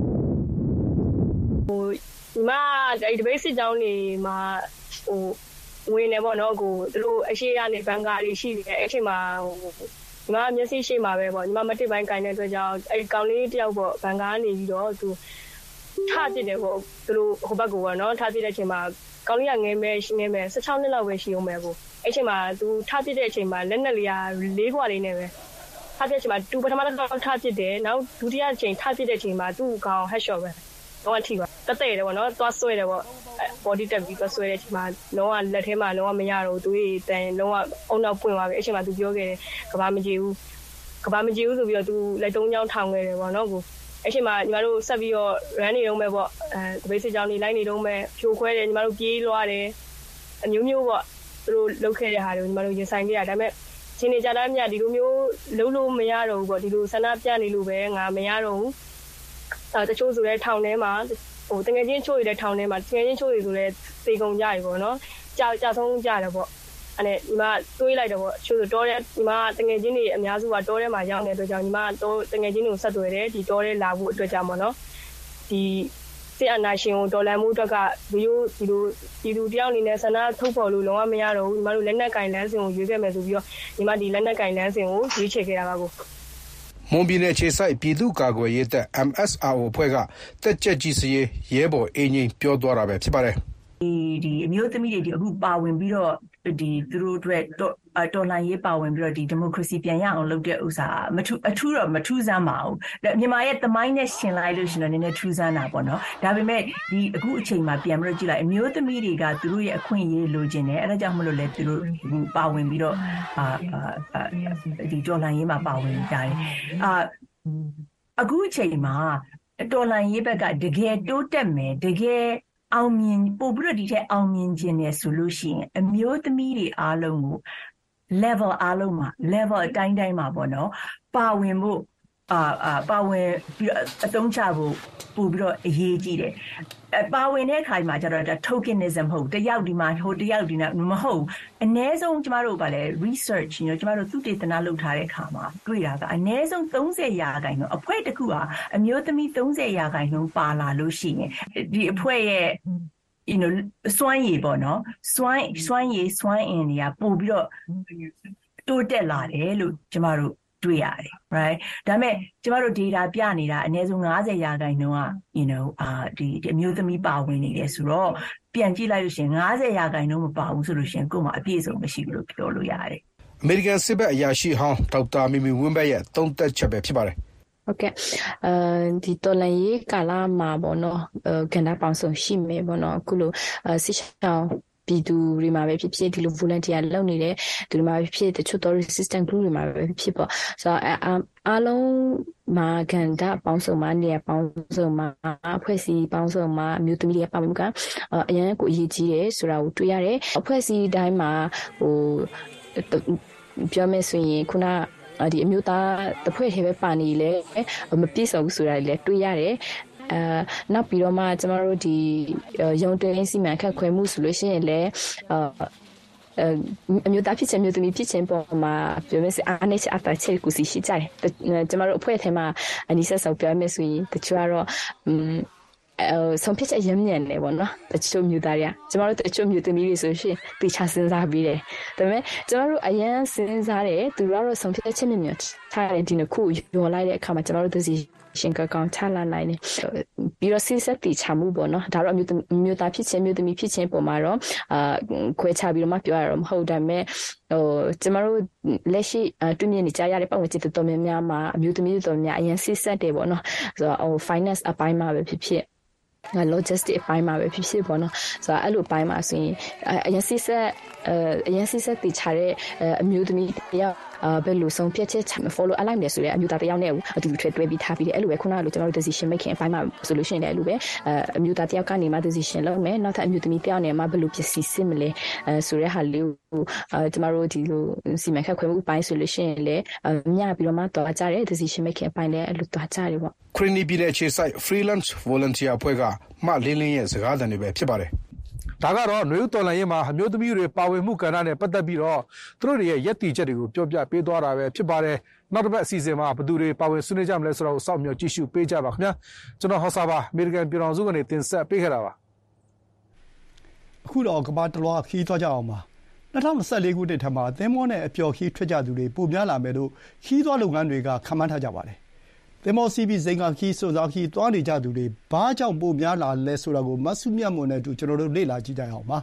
ဒီမှာဒီဒဘိတ်စစ်ကြောင်းတွေမှာဝင်နေပေါ့နော်ကိုသူတို့အရှိရနေဘန်ကာတွေရှိတယ်အဲ့ချိန်မှာဒီမှာမျက်စိရှိမှာပဲပေါ့ဒီမှာမတစ်ပိုင်းကင်တဲ့အတွက်ကြောင့်အဲ့ကောင်လေးတယောက်ပေါ့ဘန်ကာကနေပြီးတော့သူထားပြတယ်ပေါ့သူတို့ဟိုဘက်ကပေါ့နော်ထားပြတဲ့အချိန်မှာကောင်းလေးကငယ်မယ်16နှစ်လောက်ပဲရှိအောင်ပဲပေါ့အဲ့ချိန်မှာသူထားပြတဲ့အချိန်မှာလက်နက်လေးက4ခွာလေးနဲ့ပဲထားပြတဲ့အချိန်မှာသူပထမတော့ထားပြတယ်နောက်ဒုတိယအချိန်ထားပြတဲ့အချိန်မှာသူ့ကောင် headshot ပဲတော့ထိပါတက်တယ်ပေါ့နော်သွားဆွဲတယ်ပေါ့ body တက်ပြီးသွားဆွဲတဲ့အချိန်မှာလုံးဝလက်ထဲမှာလုံးဝမရတော့သူတွေတန်လုံးဝအုံနောက်ပွင့်သွားပြီအဲ့ချိန်မှာသူပြောခဲ့တယ်ကဘာမကြည့်ဘူးဆိုပြီးတော့သူလက်တုံးချောင်းထောင်ခဲ့တယ်ပေါ့နော်ကိုအဲ့ချိန်မှာညီမတို့ဆက်ပြီးတော့ run နေတော့မယ်ပေါ့တပိတ်စစ်ကြောင်းနေလိုက်နေတော့မယ်ဖြိုခွဲတယ်ညီမတို့ပြေးလွှားတယ်အမျိုးမျိုးပေါ့သူတို့လုတ်ခဲ့တဲ့ဟာတွေကိုညီမတို့ရင်ဆိုင်ခဲ့ရဒါပေမဲ့ချင်းနေကြတာမြဒီလိုမျိုးလုံးလို့မရတော့ဘူးပေါ့ဒီလိုဆန္ဒပြနေလို့ပဲငါမရတော့ဘူးတချို့ဆိုတဲ့ထောင်ထဲမှာဟိုတငယ်ချင်းချို့ရတဲ့ထောင်ထဲမှာတငယ်ချင်းချို့ရဆိုတဲ့သေကုန်ကြပြီပေါ့နော်ကြာဆုံးကြတယ်ပေါ့အဲ့ဒီမှာတွေးလိုက်တော့ပေါ့ချို့ဆိုတောတဲ့ဒီမှာတငယ်ချင်းတွေအများစုကတောထဲမှာရောက်နေတဲ့အတွက်ကြောင့်ဒီမှာတငယ်ချင်းတွေကိုဆက်သွယ်တယ်ဒီတောထဲလာဖို့အတွက်ကြောင့်ပေါ့နော်ဒီစစ်အာဏာရှင်ကိုဒေါ်လာမှုအတွက်ကဒီလိုတယောက်အနေနဲ့ဆန္ဒထုတ်ဖော်လို့လုံးဝမရတော့ဘူးဒီမှာတို့လက်နက်ကင်လမ်းစဉ်ကိုရွေးခဲ့မယ်ဆိုပြီးတော့ဒီမှာဒီလက်နက်ကင်လမ်းစဉ်ကိုရွေးချယ်ခဲ့တာပါကိုမွန်ပြည်နယ်ခြေဆိုင်ပြည်သူ့ကာကွယ်ရေးတပ် MSRO အဖွဲ့ကတက်ကြက်ကြီးစရေးရဲဘော်အင်းကြီးပြောသွားတာပဲဖြစ်ပါတယ်ဒီအမျိုးသမီးတွေဒီအခုပါဝင်ပြီးတော့ဒီသူတို့အတွက်တော်လှန်ရေးပါဝင်ပြီးတော့ဒီဒီမိုကရေစီပြန်ရအောင်လုပ်တဲ့ဥစ္စာအထူးတော့မထူးဆန်းပါဘူးမြန်မာရဲ့သမိုင်းနဲ့ရှင်လိုက်လို့ရှင်တော့နည်းနည်းထူးဆန်းတာပေါ့နော်ဒါပေမဲ့ဒီအခုအချိန်မှာပြန်ပြီးတော့ကြည့်လိုက်အမျိုးသမီးတွေကသူတို့ရဲ့အခွင့်အရေးလိုချင်တယ်အဲဒါကြောင့်မလို့လဲသူတို့ပါဝင်ပြီးတော့ဒီတော်လှန်ရေးမှာပါဝင်ကြတယ်အခုအချိန်မှာတော်လှန်ရေးဘက်ကတကယ်တိုးတက်မယ်တကယ်အောင်မြင်ပို့ပြီးတော့ဒီထက်အောင်မြင်ခြင်းနဲ့ဆိုလို့ရှိရင်အမျိုးသမီးတွေအားလုံးကို level အားလုံးမှာ level အတိုင်းတိုင်းမှာပေါ့နော်ပါဝင်ဖို့ပါဝင်ပြီးအသုံးချဖို့ပို့ပြီးတော့အရေးကြီးတယ်ပါဝင်တဲ့အခါမှာကျတော့ဒါ tokenism မဟုတ်တယောက်ဒီမှာဟိုတယောက်ဒီနာမဟုတ်အ ਨੇ ဆုံးကျမတို့ကလည်း research ကျမတို့သုတေသနလုပ်ထားတဲ့အခါမှာတွေ့တာကအ ਨੇ ဆုံး30%အဖွဲ့တစ်ခုဟာအမျိုးသမီး30%ပါလာလို့ရှိရင်ဒီအဖွဲ့ရဲ့စွမ်းရည်ပေါ့နော်စွမ်းအင်တွေကပို့ပြီးတော့တိုးတက်လာတယ်လို့ကျမတို့တွေ့ရတယ် right ဒါပေမဲ့ကျမတို့ data ပြနေတာအနည်းဆုံး90%ကဒီအမျိုးသမီးပါဝင်နေတယ်ဆိုတော့ပြန်ကြည့်လိုက်လို့ရှိရင်90%မပါဘူးဆိုလို့ရှိရင်ကိုယ်မှာအပြည့်စုံမရှိဘူးလို့ပြောလို့ရတယ်အမေရိကန်စစ်ဘက်အရာရှိဟောင်းဒေါက်တာမီမီဝင်းဘက်ရဲ့သုံးသက်ချက်ပဲဖြစ်ပါတယ်ဟုတ်ကဲ့ဒီတော်လန်ရေးကာလမှာပေါ့နော်ကဏ္ဍပေါင်းစုံရှိမယ်ပေါ့နော်အခုလိုစစ်ရှောင်းပြည်သူတွေမှာပဲဖြစ်ဖြစ်ဒီလို volunteer လုပ်နေတဲ့ဒီလိုမှာဖြစ်တချို့ resistant group တွေမှာပဲဖြစ်ပေါ့ဆိုတော့အားလုံးမှာကဏ္ဍပေါင်းစုံမှာနေရာပေါင်းစုံမှာအဖွဲ့အစည်းပေါင်းစုံမှာမြို့သမီးတွေပါဝင်ကအရင်ကိုအရေးကြီးတယ်ဆိုတာကိုတွေ့ရတယ်အဖွဲ့အစည်းတိုင်းမှာပြောမယ်ဆိုရင်ခုနဒီအမျိုးသားတစ်ဖွဲ့ထဲပဲပါနေလေမပြည့်စုံဘူးဆိုတာလည်းတွေ့ရတယ်နောက်ပြီးတော့မှကျမတို့ဒီရုံတွင်းစီမံခန့်ခွဲမှုဆိုလို့ရှိရင်လည်းအမျိုးသားဖြစ်ခြင်းမျိုးသမီးဖြစ်ခြင်းပေါ်မှာပြောမယ်ဆိုအားနဲ့အတားချက်ကိုရှိကြတယ်ကျမတို့အဖွဲ့ထဲမှာအနိစ္စဆောက်ပြောမယ်ဆိုရင်တချို့ကတော့ဆုံးဖြတ်ချက်ရမ်းမြန်တယ်ပေါ့နော်တချို့မျိုးသားတွေကကျမတို့တချို့မျိုးသမီးတွေဆိုရှင်တေချာစဉ်းစားပြီးတယ်ဒါပေမဲ့ကျမတို့အရန်စဉ်းစားတယ်သူတို့ကတော့ဆုံးဖြတ်ချက်မြန်မြန်ထားတယ်ဒီနှစ်ခုရောလိုက်တဲ့အခါမှာကျမတို့သူစီရှင်ကကောင်ချလာနိုင်တယ်ပြီးတော့စစ်ဆက်တီချမှုပေါ့နော်ဒါတော့မျိုးသားဖြစ်ခြင်းမျိုးသမီးဖြစ်ခြင်းပုံမှာတော့ခွဲခြားပြီးတော့မှပြောရတော့မဟုတ်ဒါပေမဲ့ကျမတို့လက်ရှိတွေ့မြင်နေကြရတဲ့ပတ်ဝန်းကျင်တော်များများမှာအမျိုးသမီးတွေတော်များအရင်စစ်ဆက်တယ်ပေါ့နော်ဆိုတော့ finance အပိုင်းမှာပဲဖြစ်ဖြစ်logistic အပိုင်းမှာပဲဖြစ်ဖြစ်ပေါ့နော်ဆိုတော့အဲ့လိုပိုင်းမှာဆိုရင်အရင်စစ်ဆက်တီချတဲ့အမျိုးသမီးတယောက်ဘယ်လိုဆုံးဖြတ်ချက် follow အလိုက်မယ်ဆိုတဲ့အမျိုးသားတယောက်နဲ့အတူတူထွေတွဲပြီးထားပြီးတယ်အဲ့လိုပဲခုနကလိုကျွန်တော်တို့ decision making အပိုင်းမှာဆိုလို့ရှိရင်လည်းအဲ့လိုပဲအမျိုးသားတယောက်ကနေမှ decision လုပ်မယ်နောက်ထပ်အမျိုးသမီးတယောက်နဲ့မှဘယ်လိုဖြစ်စီစစ်မလဲဆိုတဲ့ဟာလေးကိုကျွန်တော်တို့ဒီလိုစီမံခန့်ခွဲမှုအပိုင်းဆိုလို့ရှိရင်လည်းမျှပြီးတော့မှတော့ကြတဲ့ decision making အပိုင်းလည်းအဲ့လိုတော့ကြတယ်ပေါ့ခရီးနီပြည်နယ်အခြေစိုက် freelance volunteer အဖွဲ့ကမှလင်းလင်းရဲ့စကားသံတွေပဲဖြစ်ပါတယ်ဒါကတော့နွေဦးတော်လှန်ရေးမှာအမျိုးသမီးတွေပါဝင်မှုကဏ္ဍနဲ့ပတ်သက်ပြီးတော့သူတို့တွေရဲ့ရည်တည်ချက်တွေကိုပြောပြပေးသွားတာပဲဖြစ်ပါတယ်နောက်တစ်ပတ်အစီအစဉ်မှာဘယ်သူတွေပါဝင်ဆွေးနွေးကြမလဲဆိုတော့စောင့်မျှော်ကြည့်ရှုပေးကြပါခင်ဗျာကျွန်တော်ဟောစာပါအမေရိကန်ပြည်ထောင်စုကနေတင်ဆက်ပေးခဲ့တာပါအခုတော့ကမ္ဘာတလွှားခီးသွားကြအောင်ပါ2024ခုနှစ်ထက်မှာသင်းမောနဲ့အပျော်ခီးထွက်ကြသူတွေပိုများလာမယ်လို့ခီးသွားလုပ်ငန်းတွေကခန့်မှန်းထားကြပါတယ်သင်္ဘောစီးပြီးဇိမ်ခံခီးစွန်စားခီးသွားနေကြသူတွေဘာကြောင့်ပိုများလာလဲဆိုတာကိုမဆုမြတ်မွန်နဲ့အတူကျွန်တော်တို့လေ့လာကြည့်ကြရအောင်ပါ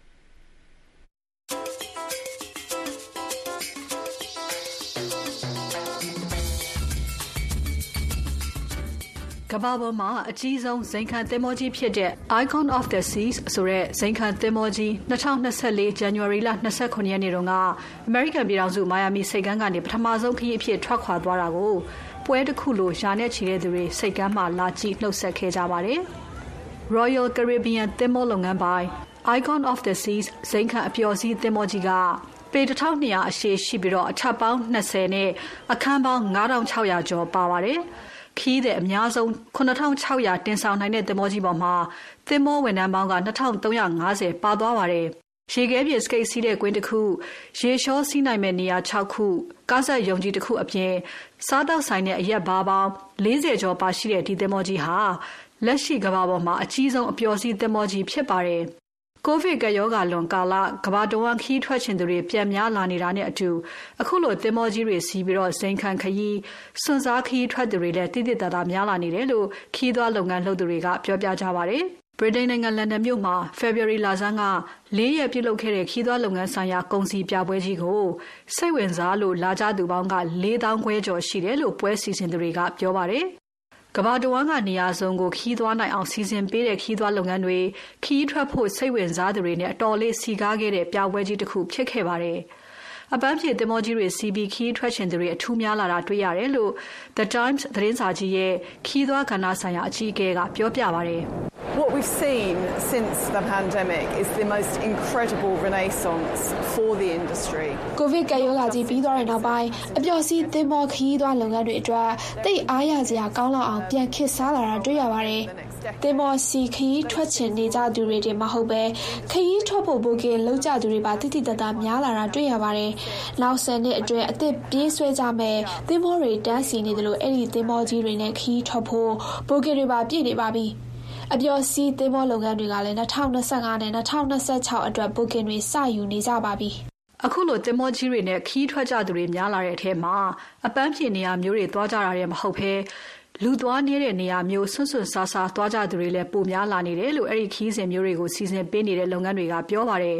ကမ္ဘာပေါ်မှာအကြီးဆုံးဇိမ်ခံသင်္ဘောကြီးဖြစ်တဲ့ Icon of the Seas ဆိုတဲ့ဇိမ်ခံသင်္ဘောကြီး2024 January 29 ရက်နေ့တုန်းကအမေရိကန်ပြည်ထောင်စုမိုင်ယာမီဆိပ်ကမ်းကနေပထမဆုံးခရီးအဖြစ်ထွက်ခွာသွားတာကိုပွဲတစ်ခုလိုယာနဲ့ချီတဲ့သူတွေစိတ်ကမ်းမှလာကြည့်နှုတ်ဆက်ခဲ့ကြပါတယ်။ Royal Caribbean သင်္ဘောလုပ်ငန်းပိုင် Icon of the Seas ဇိမ်ခံအပျော်စီးသင်္ဘောကြီးကပေ1200အရှည်ရှိပြီးတော့အထပ်ပေါင်း20နဲ့အခန်းပေါင်း9600ကျော်ပါပါတယ်။ခီးတဲ့အများဆုံး9600တင်ဆောင်နိုင်တဲ့သင်္ဘောကြီးပေါ်မှာသင်္ဘောဝန်ထမ်းပေါင်းက2350ပါသွားပါတယ်။ရေခဲပြင်စကိတ်စီးတဲ့ကွင်းတစ်ခုရေလျှောစီးနိုင်မဲ့နေရာ6ခုကားဆက်ယုံကြီးတစ်ခုအပြင်စားတောက်ဆိုင်တဲ့အရက်ဘားပေါင်း40ကျော်ပါရှိတဲ့ဒီသင်္ဘောကြီးဟာလက်ရှိကမ္ဘာပေါ်မှာအကြီးဆုံးအပျော်စီးသင်္ဘောကြီးဖြစ်ပါတယ်။ကိုဗစ်ကရောဂါလွန်ကာလကမ္ဘာတဝန်းခီးထွက်ခြင်းတွေပြန်များလာနေတာနဲ့အတူအခုလိုသင်္ဘောကြီးတွေစီးပြီးတော့ဇိမ်ခံခရီးစွန့်စားခရီးထွက်သူတွေလည်းတိတိတသားများလာနေတယ်လို့ခီးသွားလုပ်ငန်းလုပ်သူတွေကပြောပြကြပါတယ်။ဗြိတိန်နိုင်ငံလန်ဒန်မြို့မှာ February လဆန်းက4ရက်ပြုလုပ်ခဲ့တဲ့ခီးသွားလုပ်ငန်းဆိုင်ရာကုန်စည်ပြပွဲကြီးကိုစိတ်ဝင်စားလို့လာကြသူပေါင်းက4000ခွဲကျော်ရှိတယ်လို့ပွဲစီစဉ်သူတွေကပြောပါတယ်။ကမ္ဘာတဝန်းကနေရာစုံကိုခီးသွားနိုင်အောင်စီစဉ်ပေးတဲ့ခီးသွားလုပ်ငန်းတွေခီးထွက်ဖို့စိတ်ဝင်စားသူတွေနဲ့အတော်လေးစီကားခဲ့တဲ့ပြပွဲကြီးတစ်ခုဖြစ်ခဲ့ပါတယ်။အပန်းဖြေသင်္ဘောကြီးတွေစီးပြီးခီးထွက်ခြင်းတွေအထူးများလာတာတွေ့ရတယ်လို့ The Times သတင်းစာကြီးရဲ့ခီးသွားကဏ္ဍဆိုင်ရာအကြီးအကဲကပြောပြပါတယ်။ What we've seen since the pandemic is the most incredible renaissance for the industry. ကိုဗစ်ကပ်ရောဂါကြီးပြီးသွားတဲ့နောက်ပိုင်းအပျော်စီးသင်္ဘောခရီးသွားလုပ်ငန်းတွေအတွက်သိအားရစရာကောင်းလောက်အောင်ပြန်ခေတ်စားလာတာတွေ့ရပါတယ်။သင်္ဘောစီခရီးထွက်ချင်နေကြသူတွေတင်မဟုတ်ပဲခရီးထွက်ဖို့ဘိုကင်လုပ်ကြသူတွေပါတိတိတတ်တာများလာတာတွေ့ရပါတယ်။နောက်10နှစ်အတွင်းအသစ်ပြေးဆွဲကြမဲ့သင်္ဘောတွေတန်းစီနေတယ်လို့အဲ့ဒီသင်္ဘောကြီးတွေနဲ့ခရီးထွက်ဖို့ဘိုကင်တွေပါပြည့်နေပါပြီ။အပျော်စီးသင်္ဘောလုပ်ငန်းတွေကလည်း2025နဲ့2026အတွက်ဘိုကင်တွေစယူနေကြပါပြီ။အခုလိုသင်္ဘောကြီးတွေနဲ့ခီးထွက်ကြသူတွေများလာတဲ့အထက်မှာအပန်းဖြေနေရာမျိုးတွေသွားကြတာတွေမဟုတ်ဘဲလူသွားနေတဲ့နေရာမျိုးဆွန့်ဆွန့်ဆာဆာသွားကြသူတွေလည်းပိုများလာနေတယ်လို့အဲ့ဒီခီးစဉ်မျိုးတွေကိုစီစဉ်ပေးနေတဲ့လုပ်ငန်းတွေကပြောပါတယ်။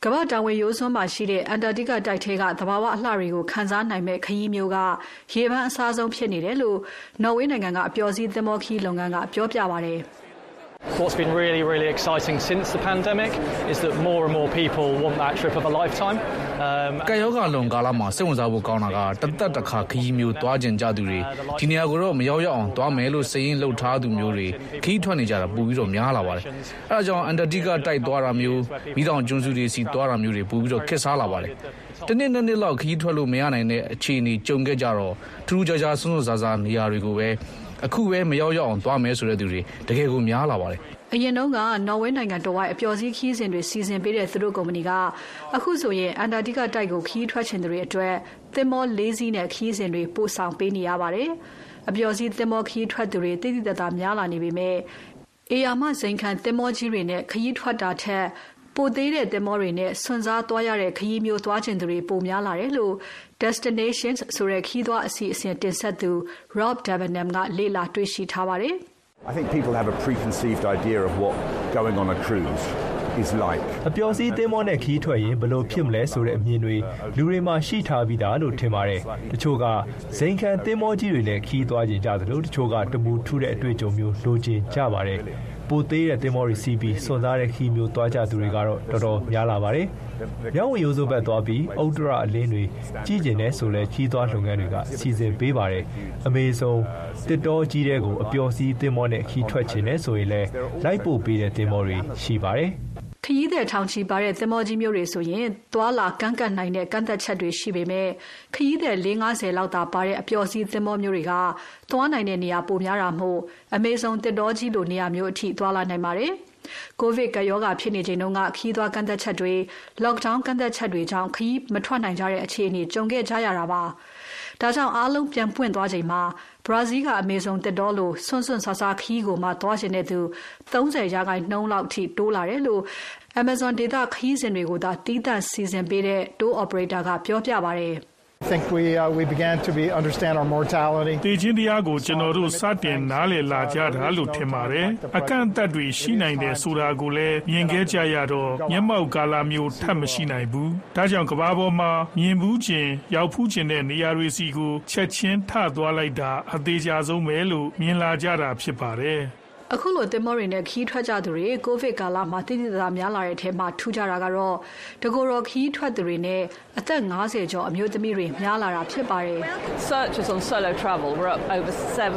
ကမ္ဘာတောင်ဝင်ရိုးစွန်းမှာရှိတဲ့အန်တာတိကတိုက်ထဲကသဘာဝအလှတွေကိုခန်းစားနိုင်မဲ့ခရီးမျိုးကရေပန်းအစားဆုံးဖြစ်နေတယ်လို့နော်ဝေးနိုင်ငံကအပျော်စီးသင်္ဘောခီးလုပ်ငန်းကပြောပြပါတယ် What's been really, really exciting since the pandemic is that more and more people want that trip of a lifetime. ကယောဂလွန်ကာလမှာစိတ်ဝင်စားဖို့ကောင်းတာကတသက်တစ်ခါခရီးမျိုးသွားကျင်ကြသူတွေဒီနေရာကိုတော့မရောက်အောင်သွားမယ်လို့စည်ရင်လှုပ်ထားသူမျိုးတွေခရီးထွက်နေကြတာပိုပြီးတော့များလာပါတယ်။အဲဒါကြောင့်အန်တာတိကတိုက်သွားတာမျိုးမိတောင်ကျွန်းစုတွေစီသွားတာမျိုးတွေပိုပြီးတော့ခက်စားလာပါတယ်။တနေ့နှစ်လောက်ခရီးထွက်လို့မရနိုင်တဲ့အခြေအနေကြုံခဲ့ကြတော့ထူးခြားခြားစွန်းစွန်းစားစားနေရာတွေကိုပဲအခုပဲမရောက်အောင်သွားမယ်ဆိုတဲ့သူတွေတကယ်ကိုများလာပါတယ်အရင်တုန်းကနော်ဝေးနိုင်ငံတော်ဝိုင်းအပျော်စီးခီးစဉ်တွေစီစဉ်ပေးတဲ့သူတို့ကုမ္ပဏီကအခုဆိုရင်အန်တာတိကတိုက်ကိုခီးထွက်ချင်သူတွေအတွက်သင်္ဘော၄စီးနဲ့ခီးစဉ်တွေပို့ဆောင်ပေးနေရပါတယ်အပျော်စီးသင်္ဘောခီးထွက်သူတွေတိတိတတ်တာများလာနေပေမဲ့အေယာမဇိမ်ခံသင်္ဘောကြီးတွေနဲ့ခီးထွက်တာထက်ပိုသေးတဲ့သင်္ဘောတွေနဲ့ဆွန်စားသွားရတဲ့ခရီးမျိုးသွားချင်သူတွေပိုများလာတယ်လို့ Destinations ဆိုတဲ့ခီးသွားအစီအစဉ်တင်ဆက်သူ Rob Debenham ကလေ့လာတွေ့ရှိထားပါတယ် I think people have a preconceived idea of what going on a cruise is like. အပျော်စီးသင်္ဘောနဲ့ခီးထွက်ရင်ဘယ်လိုဖြစ်မလဲဆိုတဲ့အမြင်တွေလူတွေမှာရှိထားပြီးသားလို့ထင်ပါတယ်။တချို့ကဇိမ်ခံသင်္ဘောကြီးတွေနဲ့ခီးသွားကြကြသလိုတချို့ကတမူထူးတဲ့အတွေ့အကြုံမျိုးလိုချင်ကြပါတယ်။ပိုသေးတဲ့သင်္ဘောတွေစီးပြီးစွန်စားတဲ့ခီးမျိုးသွားကြသူတွေကတော့တော်တော်များလာပါတယ်။ရောင်းဝယ်ရိုးစိုးဘက်သွားပြီးအုတ်တရအလင်းတွေကြီးကျင်တဲ့ဆိုလဲခီးသွားလုပ်ငန်းတွေကစီစဉ်ပေးပါတယ်။အမေဆုံးတစ်တော်ကြီးတဲ့ကိုအပျော်စီးသင်္ဘောနဲ့ခီးထွက်ခြင်းနဲ့ဆိုရင်လဲလိုက်ပို့ပေးတဲ့သင်္ဘောတွေရှိပါတယ်။ခရီးသည်ထောင်ချီပါတဲ့သင်္ဘောကြီးမျိုးတွေဆိုရင်သွာလာကန့်ကတ်နိုင်တဲ့ကန့်သက်ချက်တွေရှိပေမဲ့ခရီးသည်450လောက်သာပါတဲ့အပျော်စီးသင်္ဘောမျိုးတွေကသွားနိုင်တဲ့နေရာပိုများတာမို့အမေဇုံတစ်တော်ကြီးလိုနေရာမျိုးအထိသွားလာနိုင်ပါတယ်။ကိုဗစ်ကရောဂါဖြစ်နေချိန်တုန်းကခရီးသွားကန့်သက်ချက်တွေ lockdown ကန့်သက်ချက်တွေကြောင့်ခရီးမထွက်နိုင်ကြတဲ့အခြေအနေကြုံခဲ့ကြရတာပါ။ဒါကြောင့်အားလုံးပြန်ပွင့်သွားချိန်မှာဘရာဇီးကအမေဇုံတစ်တော်လိုဆွန့်ဆာဆာခီးကိုမှသွားရှင်တဲ့သူ30%လောက်ထိတိုးလာတယ်လို့ Amazon ဒေသခီးစဉ်တွေကိုသာတီးသန့်စီစဉ်ပေးတဲ့ tour operator ကပြောပြပါတယ် I think we began to understand our mortality. တေချင်းတရားကိုကျွန်တော်တို့စတင်နားလည်လာကြတာလို့ထင်ပါတယ်။အကန့်အသတ်တွေရှိနိုင်တယ်ဆိုတာကိုလည်းမြင်ခဲ့ကြရတော့မျက်မှောက်ကာလမျိုးထပ်မရှိနိုင်ဘူး။ဒါကြောင့်ကမ္ဘာပေါ်မှာမြင်ဘူးခြင်းရောက်ဖူးခြင်းတဲ့နေရာတွေစီကိုချက်ချင်းထသွားလိုက်တာအသေးချာဆုံးပဲလို့မြင်လာကြတာဖြစ်ပါတယ်။အခုလိုသင်္ဘောတွေနဲ့ခီးထွက်ကြသူတွေကိုဗစ်ကာလမှာတိတိကျကျများလာတဲ့အထက်မှာထူးခြားတာကတော့တကူတော်ခီးထွက်သူတွေနဲ့အသက်50ကျော်အမျိုးသမီးတွေများလာတာဖြစ်ပါတယ် Searches on solo travel were up over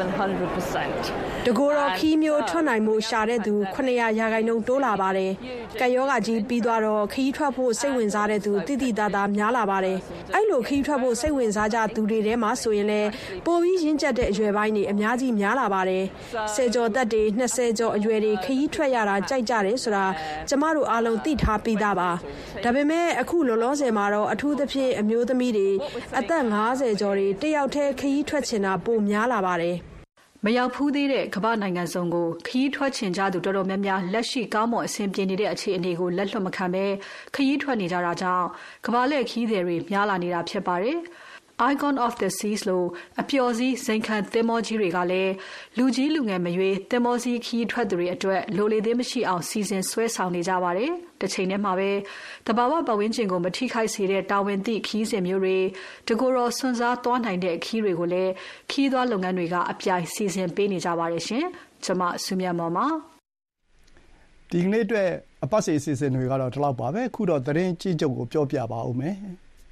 700%. တကူတော်ခီးမျိုးထွက်နိုင်မှုရှာတဲ့သူ900%တိုးလာပါတယ်။ကယောဂကြီးပြီးသွားတော့ခီးထွက်ဖို့စိတ်ဝင်စားတဲ့သူတိတိတတ်တာများလာပါတယ်။အဲ့လိုခီးထွက်ဖို့စိတ်ဝင်စားကြသူတွေထဲမှာဆိုရင်လည်းပိုပြီးရင့်ကျက်တဲ့အရွယ်ပိုင်းတွေအများကြီးများလာပါတယ်။10ကျော်သက်တွေ20ကျော်အရွယ်တွေခရီးထွက်ရတာကြိုက်ကြတယ်ဆိုတာကျမတို့အားလုံးသိထားပြီးသားပါဒါပေမဲ့အခုလောလောဆယ်မှာတော့အထူးသဖြင့်အမျိုးသမီးတွေအသက်50ကျော်တွေတယောက်တည်းခရီးထွက်ချင်တာပိုများလာပါတယ်မရောက်ဖူးသေးတဲ့ကမ္ဘာနိုင်ငံစုံကိုခရီးထွက်ချင်ကြသူတော်တော်များများလက်ရှိကောင်းမွန်အဆင်ပြေနေတဲ့အခြေအနေကိုလက်လွတ်မခံဘဲခရီးထွက်နေကြတာကြောင့်ကမ္ဘာလက်ခရီးသည်တွေများလာနေတာဖြစ်ပါတယ်Icon of the Seas လို့အပျော်စီးဇိမ်ခံသင်္ဘောကြီးတွေကလည်းလူကြီးလူငယ်မရွေးသင်္ဘောစီးခီးထွက်သူတွေအတွက်လိုလေသေးမရှိအောင်စီစဉ်ဆွဲဆောင်နေကြပါတယ်။တစ်ချိန်တည်းမှာပဲတဘာဝပတ်ဝန်းကျင်ကိုမထိခိုက်စေတဲ့တာဝန်သိခီးစဉ်မျိုးတွေတကူတော်ဆွန်စားသွားနိုင်တဲ့ခီးတွေကိုလည်းခီးသွားလုပ်ငန်းတွေကအပြိုင်စီစဉ်ပေးနေကြပါတယ်ရှင်။ကျွန်မစုမြတ်မော်ပါဒီကနေ့အတွက်အပတ်စီအစီအစဉ်တွေကတော့ဒီလောက်ပါပဲခုတော့သတင်းကြီးချုပ်ကိုပြောပြပါဦးမယ်။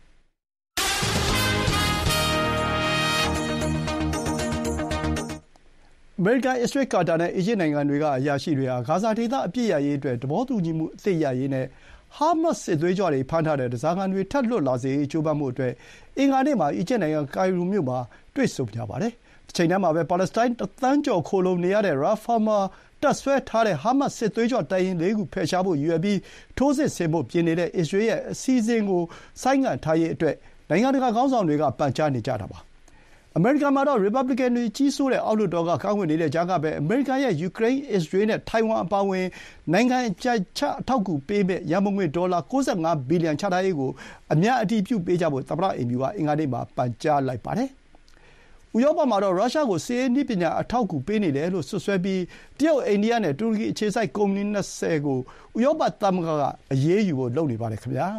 အမေရိကန်အစ္စရေးကာတာနဲ့အီဂျစ်နိုင်ငံတွေကအရာရှိတွေဟာဂါဇာဒေသအပြစ်ရရေးအတွက်သဘောတူညီမှုအသစ်ရရေးနဲ့ဟာမတ်စစ်သွေးကြွတွေဖမ်းထားတဲ့ဓားစာခံတွေထပ်လွတ်လာစေရေးကြိုးပမ်းမှုအတွက်အင်္ဂါနေ့မှာအီဂျစ်နိုင်ငံကိုင်ရိုမြို့မှာတွေ့ဆုံကြပါတယ်။တစ်ချိန်တည်းမှာပဲပါလက်စတိုင်းတသန်းကျော်ခိုလုံနေရတဲ့ရာဖာမှာတပ်ဆွဲထားတဲ့ဟာမတ်စစ်သွေးကြွတပ်ရင်း၄ခုဖယ်ရှားဖို့ရည်ရွယ်ပြီးထိုးစစ်ဆင်ဖို့ပြင်နေတဲ့အစ္စရေးရဲ့အစီအစဉ်ကိုဆိုင်းငံ့ထားရေးအတွက်နိုင်ငံတကာခေါင်းဆောင်တွေကပန်ကြားနေကြတာပါ။အမေရိကန်မှာတော့ရီပတ်ဘလီကန်တွေကြီးစိုးတဲ့အောက်လွှတ်တော်ကကန့်ကွက်နေတဲ့ကြားကပဲအမေရိကန်ရဲ့ယူကရိန်း၊အစ္စရေးနဲ့ထိုင်ဝမ်အပါအဝင်နိုင်ငံအကြပ်ချအထောက်အကူပေးမယ့်ရန်ပုံငွေဒေါ်လာ65ဘီလီယံချထားရေးကိုအများအတည်ပြုပေးကြဖို့သမ္မတအိမ်ဖြူကအင်္ဂါနေ့မှာပန်ကြားလိုက်ပါတယ်။ဥရောပမှာတော့ရုရှားကိုစစ်ရေးနည်းပညာအထောက်အကူပေးနေတယ်လို့စွပ်စွဲပြီးတရုတ်အိန္ဒိယနဲ့တူရကီအခြေစိုက်ကုမ္ပဏီ20ကိုဥရောပသမဂ္ဂကအရေးယူဖို့လုပ်နေပါတယ်ခင်ဗျာ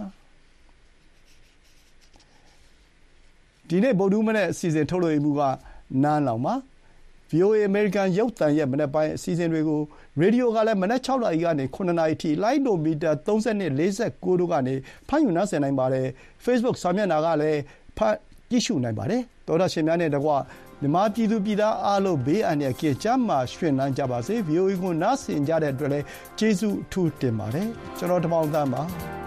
ဒီနေ့ဗုဒ္ဓမနေ့အစီအစဉ်ထုတ်လွှင့်မှုကနန်းလောင်ပါ VOA အမေရိကန်ရုပ်သံရဲ့မနေ့ပိုင်းအစီအစဉ်တွေကိုရေဒီယိုကလည်းမနေ့6နာရီကနေ9နာရီထိလိုင်းဒိုမီတာ3249တို့ကနေဖမ်းယူနားဆင်နိုင်ပါတယ် Facebook စာမျက်နှာကလည်းကြည့်ရှုနိုင်ပါတယ်တော်တော်ရှင်များနဲ့တကွမြန်မာပြည်သူပြည်သားအားလုံးဘေးအန္တရာယ်ကင်းကျန်းမာရွှင်လန်းကြပါစေ VOA ကိုနားဆင်ကြတဲ့အတွက်လည်းကျေးဇူးအထူးတင်ပါတယ်ကျွန်တော်တမောင်သန်းပါ